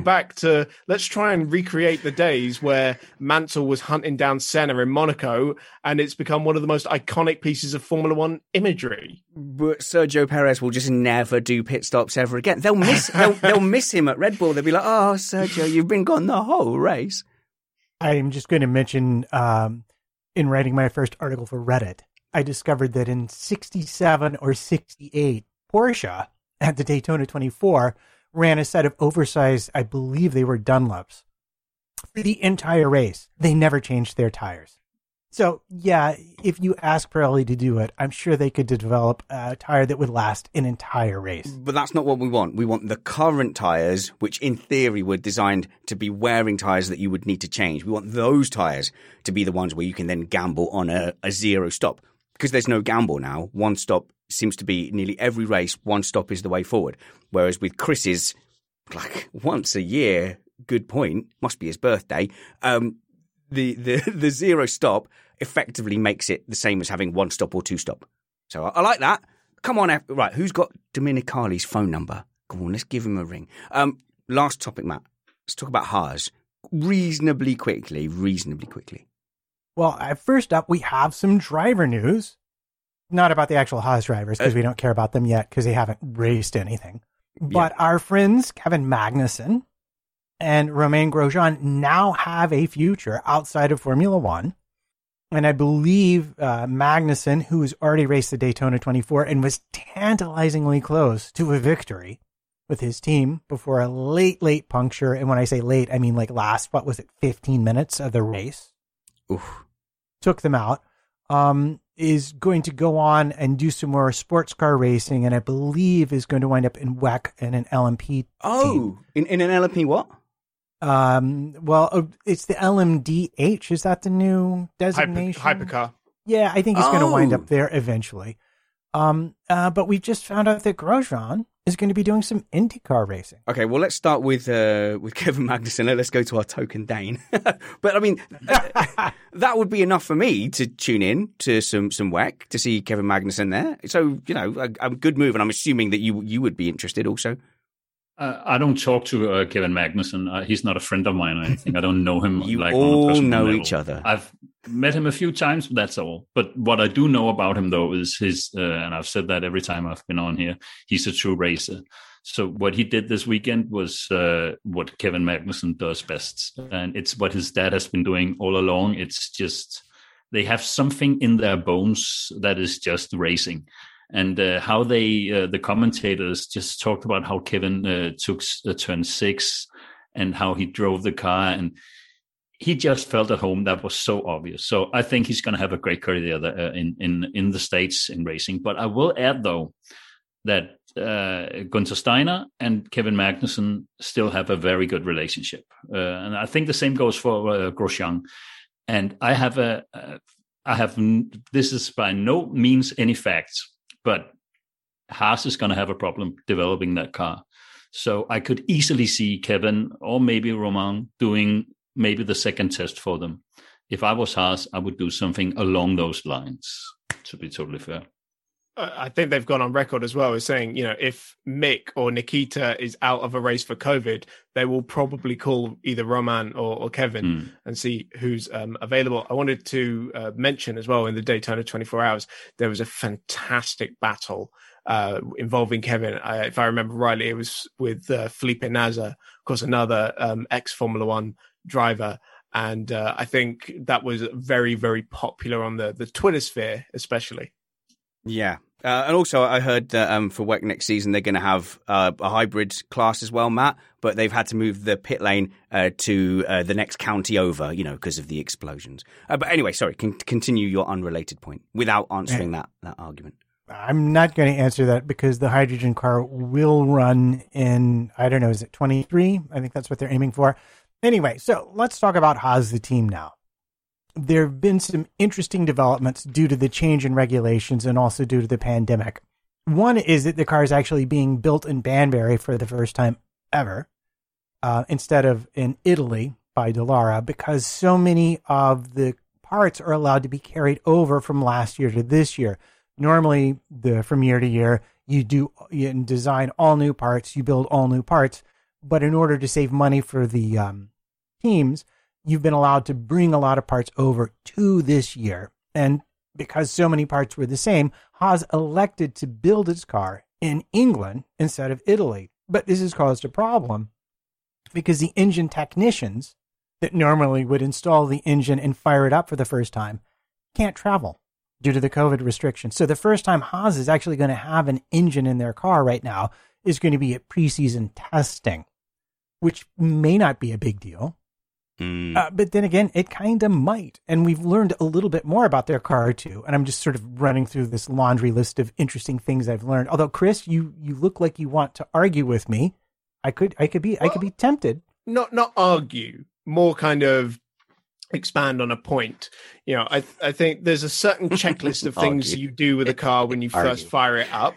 try and recreate the days where Mansell was hunting down Senna in Monaco, and it's become one of the most iconic pieces of Formula One imagery. But Sergio Perez will just never do pit stops ever again. They'll miss him at Red Bull. They'll be like, oh, Sergio, you've been gone the whole race. I'm just going to mention, in writing my first article for Reddit, I discovered that in 67 or 68, Porsche at the Daytona 24 ran a set of oversized, I believe they were Dunlops, for the entire race. They never changed their tires. So, yeah, if you ask Pirelli to do it, I'm sure they could develop a tire that would last an entire race. But that's not what we want. We want the current tires, which in theory were designed to be wearing tires that you would need to change. We want those tires to be the ones where you can then gamble on a 0-stop. Because there's no gamble now. 1-stop seems to be nearly every race, 1-stop is the way forward. Whereas with Chris's, like, once a year, good point, must be his birthday, the 0-stop effectively makes it the same as having 1-stop or 2-stop. So I like that. Come on, right, who's got Dominicali's phone number? Come on, let's give him a ring. Last topic, Matt. Let's talk about Haas. Reasonably quickly. Well, first up, we have some driver news. Not about the actual Haas drivers, because we don't care about them yet, because they haven't raced anything. But our friends Kevin Magnussen and Romain Grosjean now have a future outside of Formula One. And I believe Magnussen, who has already raced the Daytona 24 and was tantalizingly close to a victory with his team before a late puncture. And when I say late, I mean like last, 15 minutes of the race. Oof. Took them out. is going to go on and do some more sports car racing, and I believe is going to wind up in WEC and an LMP. Oh, in an LMP what? Well, it's the LMDH. Is that the new designation? Hypercar. Yeah, I think he's going to wind up there eventually. But we just found out that Grosjean is going to be doing some IndyCar racing. Okay, well, let's start with Kevin Magnussen. Let's go to our token Dane. But I mean, that would be enough for me to tune in to some WEC to see Kevin Magnussen there. So, you know, a good move, and I'm assuming that you would be interested also. I don't talk to Kevin Magnussen. He's not a friend of mine or anything. I don't know him. You like all on a personal know level. each other. I've met him a few times, but that's all. But what I do know about him, though, is his, and I've said that every time I've been on here, he's a true racer. So what he did this weekend was what Kevin Magnussen does best. And it's what his dad has been doing all along. It's just they have something in their bones that is just racing. And how the commentators just talked about how Kevin took turn 6 and how he drove the car, and he just felt at home. That was so obvious. So I think he's going to have a great career there, in the States in racing. But I will add, though, that Gunther Steiner and Kevin Magnussen still have a very good relationship. And I think the same goes for Grosjean. And this is by no means any facts, but Haas is going to have a problem developing that car. So I could easily see Kevin or maybe Romain doing maybe the second test for them. If I was Haas, I would do something along those lines, to be totally fair. I think they've gone on record as well as saying, you know, if Mick or Nikita is out of a race for COVID, they will probably call either Romain or Kevin and see who's available. I wanted to mention as well, in the Daytona 24 Hours, there was a fantastic battle involving Kevin. If I remember rightly, it was with Felipe Nasr, of course, another ex-Formula One driver. And I think that was very, very popular on the Twitter sphere, especially. Yeah. And also, I heard that for WEC next season, they're going to have a hybrid class as well, Matt. But they've had to move the pit lane to the next county over, you know, because of the explosions. But anyway, sorry, continue your unrelated point without answering that argument. I'm not going to answer that because the hydrogen car will run in, I don't know, is it 23? I think that's what they're aiming for. Anyway, so let's talk about Haas, the team now. There have been some interesting developments due to the change in regulations and also due to the pandemic. One is that the car is actually being built in Banbury for the first time ever, instead of in Italy by Dallara, because so many of the parts are allowed to be carried over from last year to this year. Normally, from year to year, you design all new parts, you build all new parts, but in order to save money for the teams, you've been allowed to bring a lot of parts over to this year. And because so many parts were the same, Haas elected to build its car in England instead of Italy. But this has caused a problem because the engine technicians that normally would install the engine and fire it up for the first time can't travel due to the COVID restrictions. So the first time Haas is actually going to have an engine in their car right now is going to be at preseason testing, which may not be a big deal. But then again, it kind of might. And we've learned a little bit more about their car too. And I'm just sort of running through this laundry list of interesting things I've learned. Although, Chris, you look like you want to argue with me. I could be tempted. Not argue, more kind of expand on a point. You know, I think there's a certain checklist of things you do with a car when you first fire it up.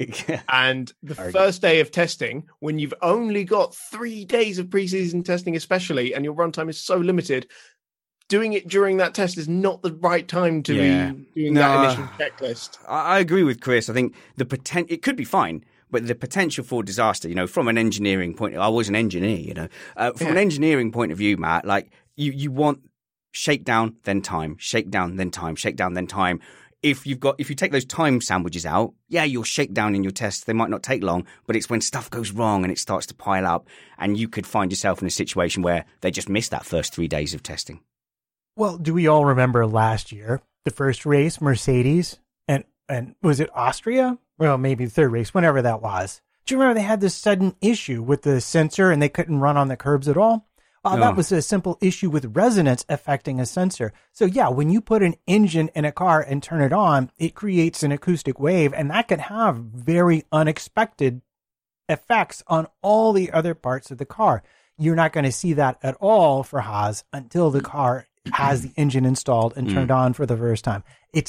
And the first day of testing, when you've only got 3 days of preseason testing, especially, and your runtime is so limited, doing it during that test is not the right time to be doing that initial checklist. I agree with Chris. I think it could be fine, but the potential for disaster, you know, from an engineering point, I was an engineer, you know, from an engineering point of view, Matt, like you want shakedown, then time, shakedown, then time, shakedown, then time. If you take those time sandwiches out, your shakedown in your tests, they might not take long, but it's when stuff goes wrong and it starts to pile up and you could find yourself in a situation where they just missed that first 3 days of testing. Well, do we all remember last year, the first race, Mercedes, and was it Austria? Well, maybe the third race, whenever that was. Do you remember they had this sudden issue with the sensor and they couldn't run on the curbs at all? That was a simple issue with resonance affecting a sensor. So yeah, when you put an engine in a car and turn it on, it creates an acoustic wave, and that can have very unexpected effects on all the other parts of the car. You're not going to see that at all for Haas until the car has the engine installed and turned on for the first time.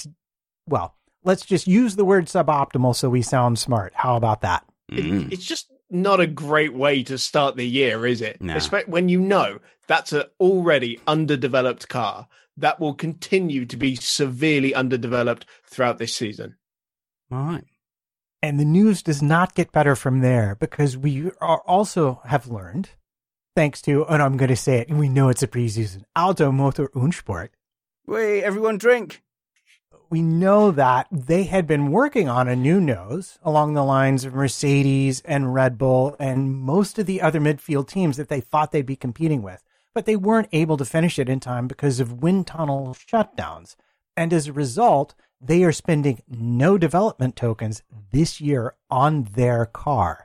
Let's just use the word suboptimal so we sound smart. How about that? It's just not a great way to start the year, is it? No. Especially when you know that's an already underdeveloped car that will continue to be severely underdeveloped throughout this season. All right. And the news does not get better from there, because we are also have learned, thanks to, and I'm going to say it, and we know it's a preseason, Auto Motor und Sport. Wait, everyone drink. We know that they had been working on a new nose along the lines of Mercedes and Red Bull and most of the other midfield teams that they thought they'd be competing with, but they weren't able to finish it in time because of wind tunnel shutdowns. And as a result, they are spending no development tokens this year on their car.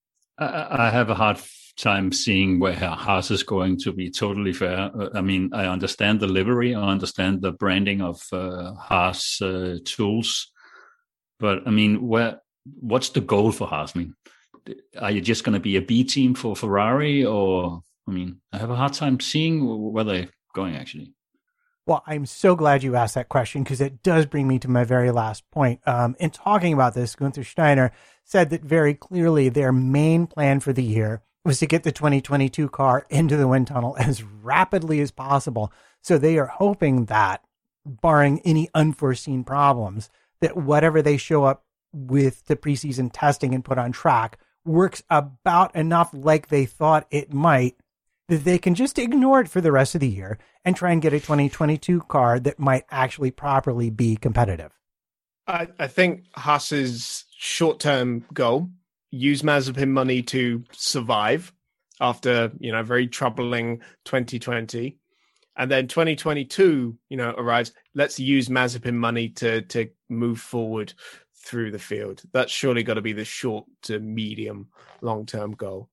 I have a hard time seeing where Haas is going, to be totally fair. I mean, I understand the livery, I understand the branding of Haas tools, but I mean, what's the goal for Haas? I mean, are you just going to be a B team for Ferrari, or I mean, I have a hard time seeing where they're going actually. Well, I'm so glad you asked that question, because it does bring me to my very last point. In talking about this, Gunther Steiner said that very clearly their main plan for the year was to get the 2022 car into the wind tunnel as rapidly as possible. So they are hoping that, barring any unforeseen problems, that whatever they show up with the preseason testing and put on track works about enough like they thought it might, that they can just ignore it for the rest of the year and try and get a 2022 car that might actually properly be competitive. I think Haas's short-term goal, use Mazepin money to survive after, very troubling 2020. And then 2022, arrives. Let's use Mazepin money to move forward through the field. That's surely got to be the short to medium long-term goal.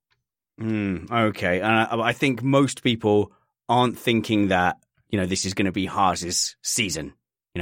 Okay. I think most people aren't thinking that, this is going to be Haas's season.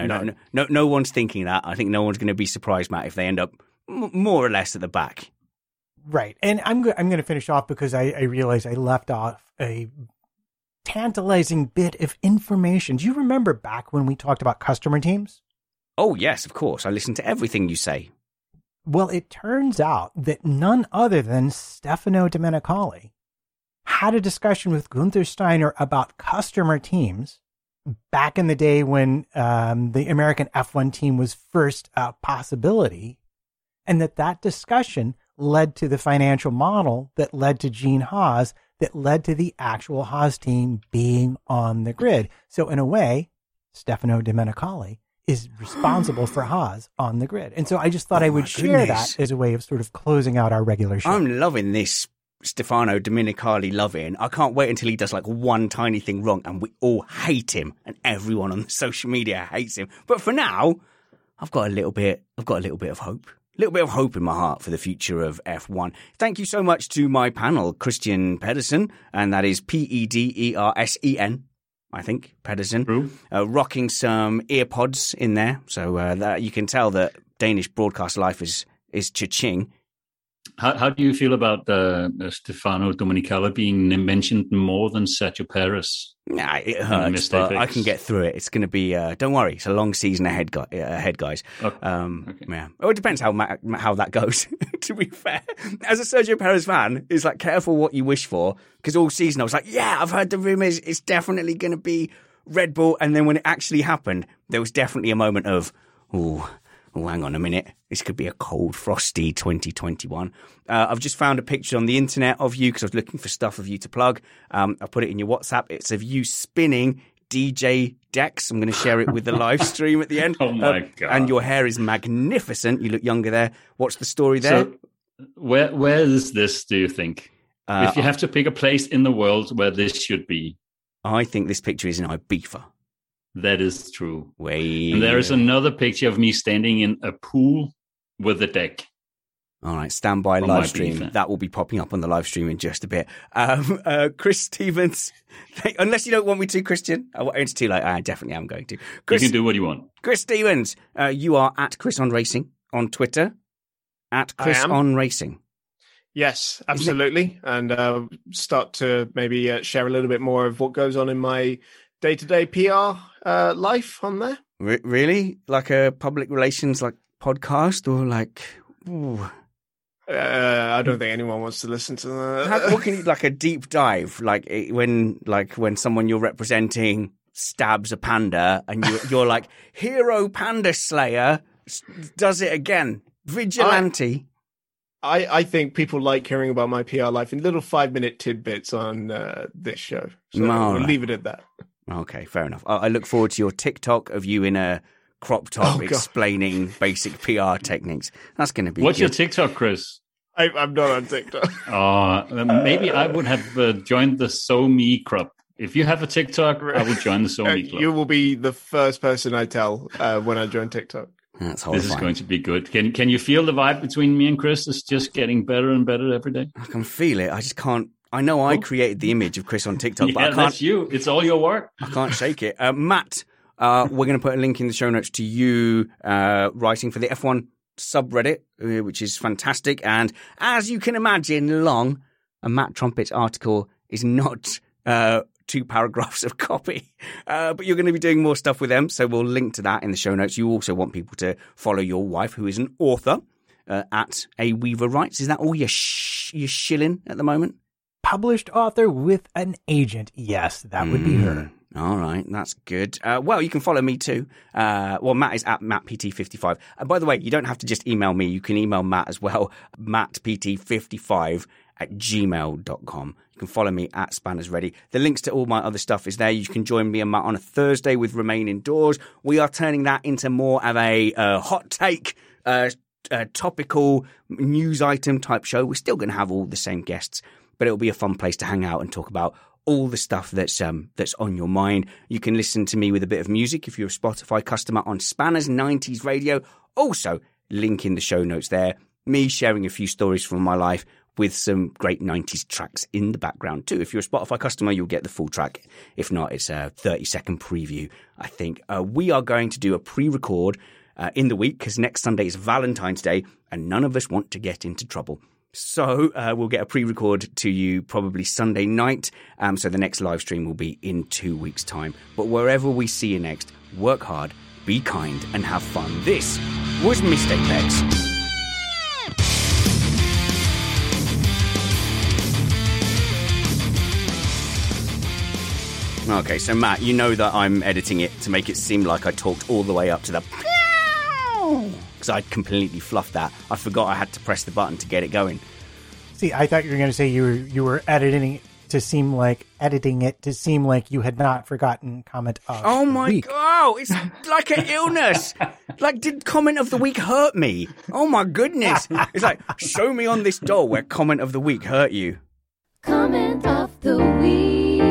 No one's thinking that. I think no one's going to be surprised, Matt, if they end up more or less at the back. Right. And I'm going to finish off because I realize I left off a tantalizing bit of information. Do you remember back when we talked about customer teams? Oh, yes, of course. I listen to everything you say. Well, it turns out that none other than Stefano Domenicali had a discussion with Gunther Steiner about customer teams back in the day when the American F1 team was first a possibility, and that discussion led to the financial model that led to Gene Haas, that led to the actual Haas team being on the grid. So in a way, Stefano Domenicali is responsible for Haas on the grid. And so I just thought I would share that as a way of sort of closing out our regular show. I'm loving this Stefano Domenicali loving. I can't wait until he does like one tiny thing wrong and we all hate him and everyone on the social media hates him. But for now, I've got a little bit of hope. A little bit of hope in my heart for the future of F1. Thank you so much to my panel, Christian Pedersen, and that is Pedersen, I think, Pedersen, rocking some earpods in there, so that you can tell that Danish broadcast life is cha-ching. How do you feel about Stefano Domenicali being mentioned more than Sergio Perez? Nah, it hurts, but I can get through it. It's going to be, don't worry, it's a long season ahead, guys. Okay. Yeah. Well, it depends how that goes, to be fair. As a Sergio Perez fan, it's like, careful what you wish for, because all season I was like, yeah, I've heard the rumours, it's definitely going to be Red Bull, and then when it actually happened, there was definitely a moment of, oh, hang on a minute. This could be a cold, frosty 2021. I've just found a picture on the internet of you because I was looking for stuff of you to plug. I put it in your WhatsApp. It's of you spinning DJ decks. I'm going to share it with the live stream at the end. Oh, my God. And your hair is magnificent. You look younger there. What's the story there? So, where is this, do you think? If you have to pick a place in the world where this should be. I think this picture is in Ibiza. That is true. Wait. And there is another picture of me standing in a pool with a deck. All right, stand by From live my stream. beef. That will be popping up on the live stream in just a bit. Chris Stevens, unless you don't want me to, Christian. It's too late. I definitely am going to. Chris, you can do what you want. Chris Stevens, you are at Chris on Racing on Twitter. At Chris on Racing. Yes, absolutely. And start to maybe share a little bit more of what goes on in my day-to-day PR life on there. Really? Like a public relations podcast or like... Ooh. I don't think anyone wants to listen to that. What can you, like a deep dive, when someone you're representing stabs a panda and you're like, hero panda slayer does it again, vigilante. I think people like hearing about my PR life in little 5-minute tidbits on this show. So we'll leave it at that. Okay, fair enough. I look forward to your TikTok of you in a crop top explaining basic PR techniques. That's going to be What's good. your TikTok, Chris? I'm not on TikTok. Maybe I would have joined the So Me Club. If you have a TikTok, I will join the So Me Club. You will be the first person I tell when I join TikTok. That's horrifying. This is going to be good. Can you feel the vibe between me and Chris? It's just getting better and better every day. I can feel it. I just can't. I know I created the image of Chris on TikTok, but I can't. That's you. It's all your work. I can't shake it. Matt, we're going to put a link in the show notes to you writing for the F1 subreddit, which is fantastic. And as you can imagine, long, a Matt Trumpets article is not 2 paragraphs of copy. But you're going to be doing more stuff with them, so we'll link to that in the show notes. You also want people to follow your wife, who is an author, at A Weaver Writes. Is that all you're shilling at the moment? Published author with an agent. Yes, that would be her. All right, that's good. Well, you can follow me too. Matt is at MattPT55. By the way, you don't have to just email me. You can email Matt as well, mattpt55@gmail.com. You can follow me at Spanners Ready. The links to all my other stuff is there. You can join me and Matt on a Thursday with Remain Indoors. We are turning that into more of a hot take, topical news item type show. We're still going to have all the same guests, but it'll be a fun place to hang out and talk about all the stuff that's on your mind. You can listen to me with a bit of music if you're a Spotify customer on Spanners 90s Radio. Also, link in the show notes there. Me sharing a few stories from my life with some great 90s tracks in the background too. If you're a Spotify customer, you'll get the full track. If not, it's a 30-second preview, I think. We are going to do a pre-record in the week because next Sunday is Valentine's Day and none of us want to get into trouble. So we'll get a pre-record to you probably Sunday night. So the next live stream will be in 2 weeks' time. But wherever we see you next, work hard, be kind, and have fun. This was Missed Apex. Okay, so Matt, you know that I'm editing it to make it seem like I talked all the way up to the... because I'd completely fluffed that. I forgot I had to press the button to get it going. See, I thought you were going to say you were editing it to seem like you had not forgotten comment of Oh my the week. God, it's like an illness. Like, did comment of the week hurt me? Oh my goodness. It's like, show me on this doll where comment of the week hurt you. Comment of the week.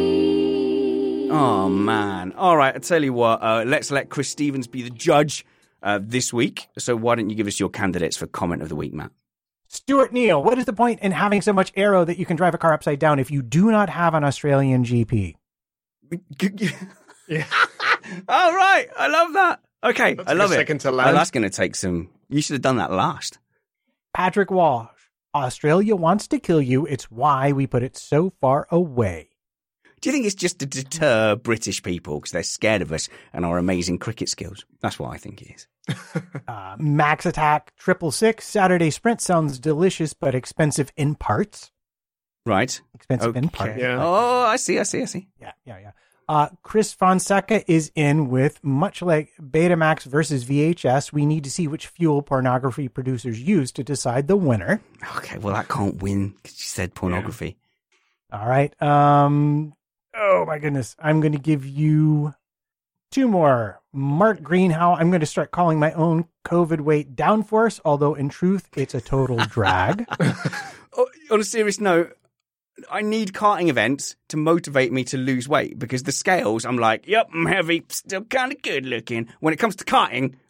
Oh man. All right, I tell you what, let's let Chris Stevens be the judge this week. So why don't you give us your candidates for comment of the week, Matt? Stuart Neal, what is the point in having so much aero that you can drive a car upside down if you do not have an Australian GP? Yeah. All right, I love that. Okay, I love it. Second to land. That's going to take some... You should have done that last. Patrick Walsh, Australia wants to kill you. It's why we put it so far away. Do you think it's just to deter British people because they're scared of us and our amazing cricket skills? That's what I think it is. Max Attack 666, Saturday Sprint sounds delicious but expensive in parts. Right. Expensive in parts. Yeah. Oh, I see. Yeah. Chris Fonseca is in with, much like Betamax versus VHS, we need to see which fuel pornography producers use to decide the winner. Okay, well, that can't win because you said pornography. Yeah. All right. Oh, my goodness. I'm going to give you 2 more. Mark Greenhow, I'm going to start calling my own COVID weight downforce, although in truth, it's a total drag. On a serious note, I need karting events to motivate me to lose weight because the scales, I'm like, yep, I'm heavy, still kind of good looking. When it comes to karting,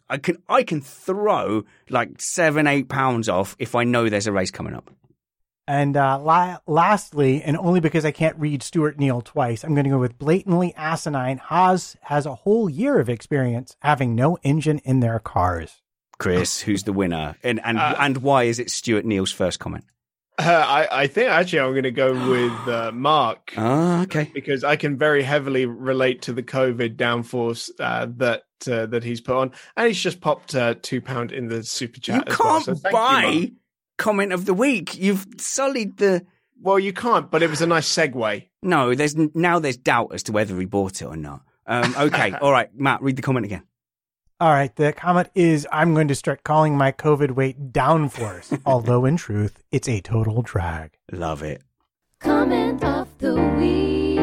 I can throw like 7-8 pounds off if I know there's a race coming up. And lastly, and only because I can't read Stuart Neal twice, I'm going to go with blatantly asinine. Haas has a whole year of experience having no engine in their cars. Chris, who's the winner? And why is it Stuart Neal's first comment? I think actually I'm going to go with Mark. Oh, okay. Because I can very heavily relate to the COVID downforce that he's put on. And he's just popped £2 in the super chat as well. You can't buy comment of the week. You've sullied the... Well, you can't, but it was a nice segue. No, there's doubt as to whether he bought it or not. Okay, all right, Matt, read the comment again. All right, the comment is, I'm going to start calling my COVID weight downforce, although in truth, it's a total drag. Love it. Comment of the week.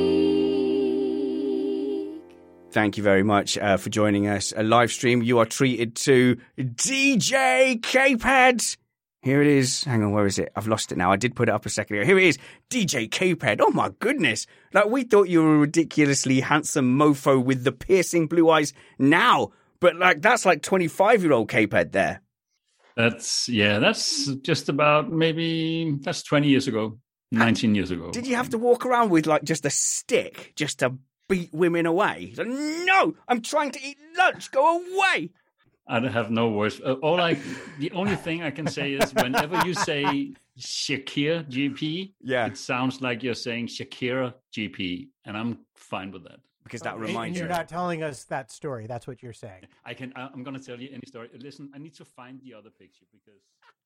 Thank you very much for joining us. A live stream, you are treated to DJ Capehead. Here it is. Hang on, where is it? I've lost it now. I did put it up a second ago. Here it is. DJ Capehead. Oh, my goodness. Like, we thought you were a ridiculously handsome mofo with the piercing blue eyes now. But, like, that's like 25-year-old Capehead there. That's just about that's 20 years ago, 19 years ago. Did you have to walk around with, like, just a stick just to beat women away? Like, no, I'm trying to eat lunch. Go away. I have no words. The only thing I can say is whenever you say Shakira GP, it sounds like you're saying Shakira GP, and I'm fine with that. Because that reminds you. You're not telling us that story. That's what you're saying. I'm going to tell you any story. Listen, I need to find the other picture because...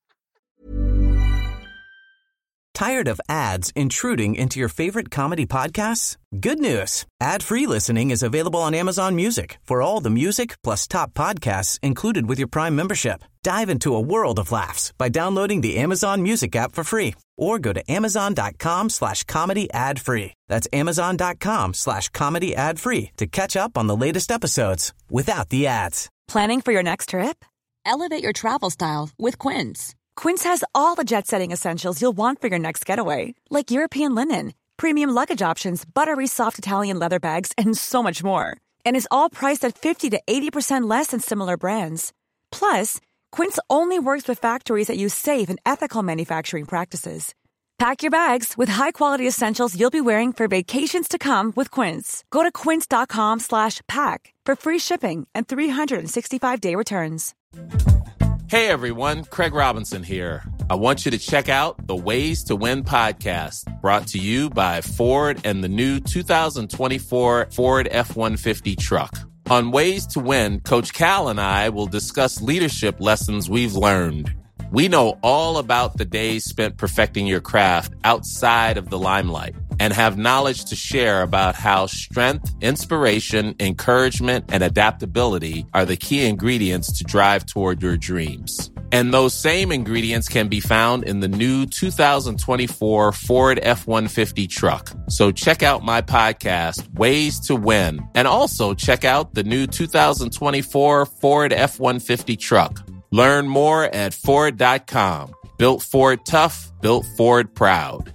Tired of ads intruding into your favorite comedy podcasts? Good news. Ad-free listening is available on Amazon Music for all the music plus top podcasts included with your Prime membership. Dive into a world of laughs by downloading the Amazon Music app for free or go to amazon.com/comedy ad-free. That's amazon.com/comedy ad-free to catch up on the latest episodes without the ads. Planning for your next trip? Elevate your travel style with Quince. Quince has all the jet-setting essentials you'll want for your next getaway, like European linen, premium luggage options, buttery soft Italian leather bags, and so much more. And is all priced at 50 to 80% less than similar brands. Plus, Quince only works with factories that use safe and ethical manufacturing practices. Pack your bags with high-quality essentials you'll be wearing for vacations to come with Quince. Go to quince.com/pack for free shipping and 365-day returns. Hey everyone, Craig Robinson here. I want you to check out the Ways to Win podcast, brought to you by Ford and the new 2024 Ford F-150 truck. On Ways to Win, Coach Cal and I will discuss leadership lessons we've learned. We know all about the days spent perfecting your craft outside of the limelight and have knowledge to share about how strength, inspiration, encouragement, and adaptability are the key ingredients to drive toward your dreams. And those same ingredients can be found in the new 2024 Ford F-150 truck. So check out my podcast, Ways to Win, and also check out the new 2024 Ford F-150 truck. Learn more at Ford.com. Built Ford tough, built Ford proud.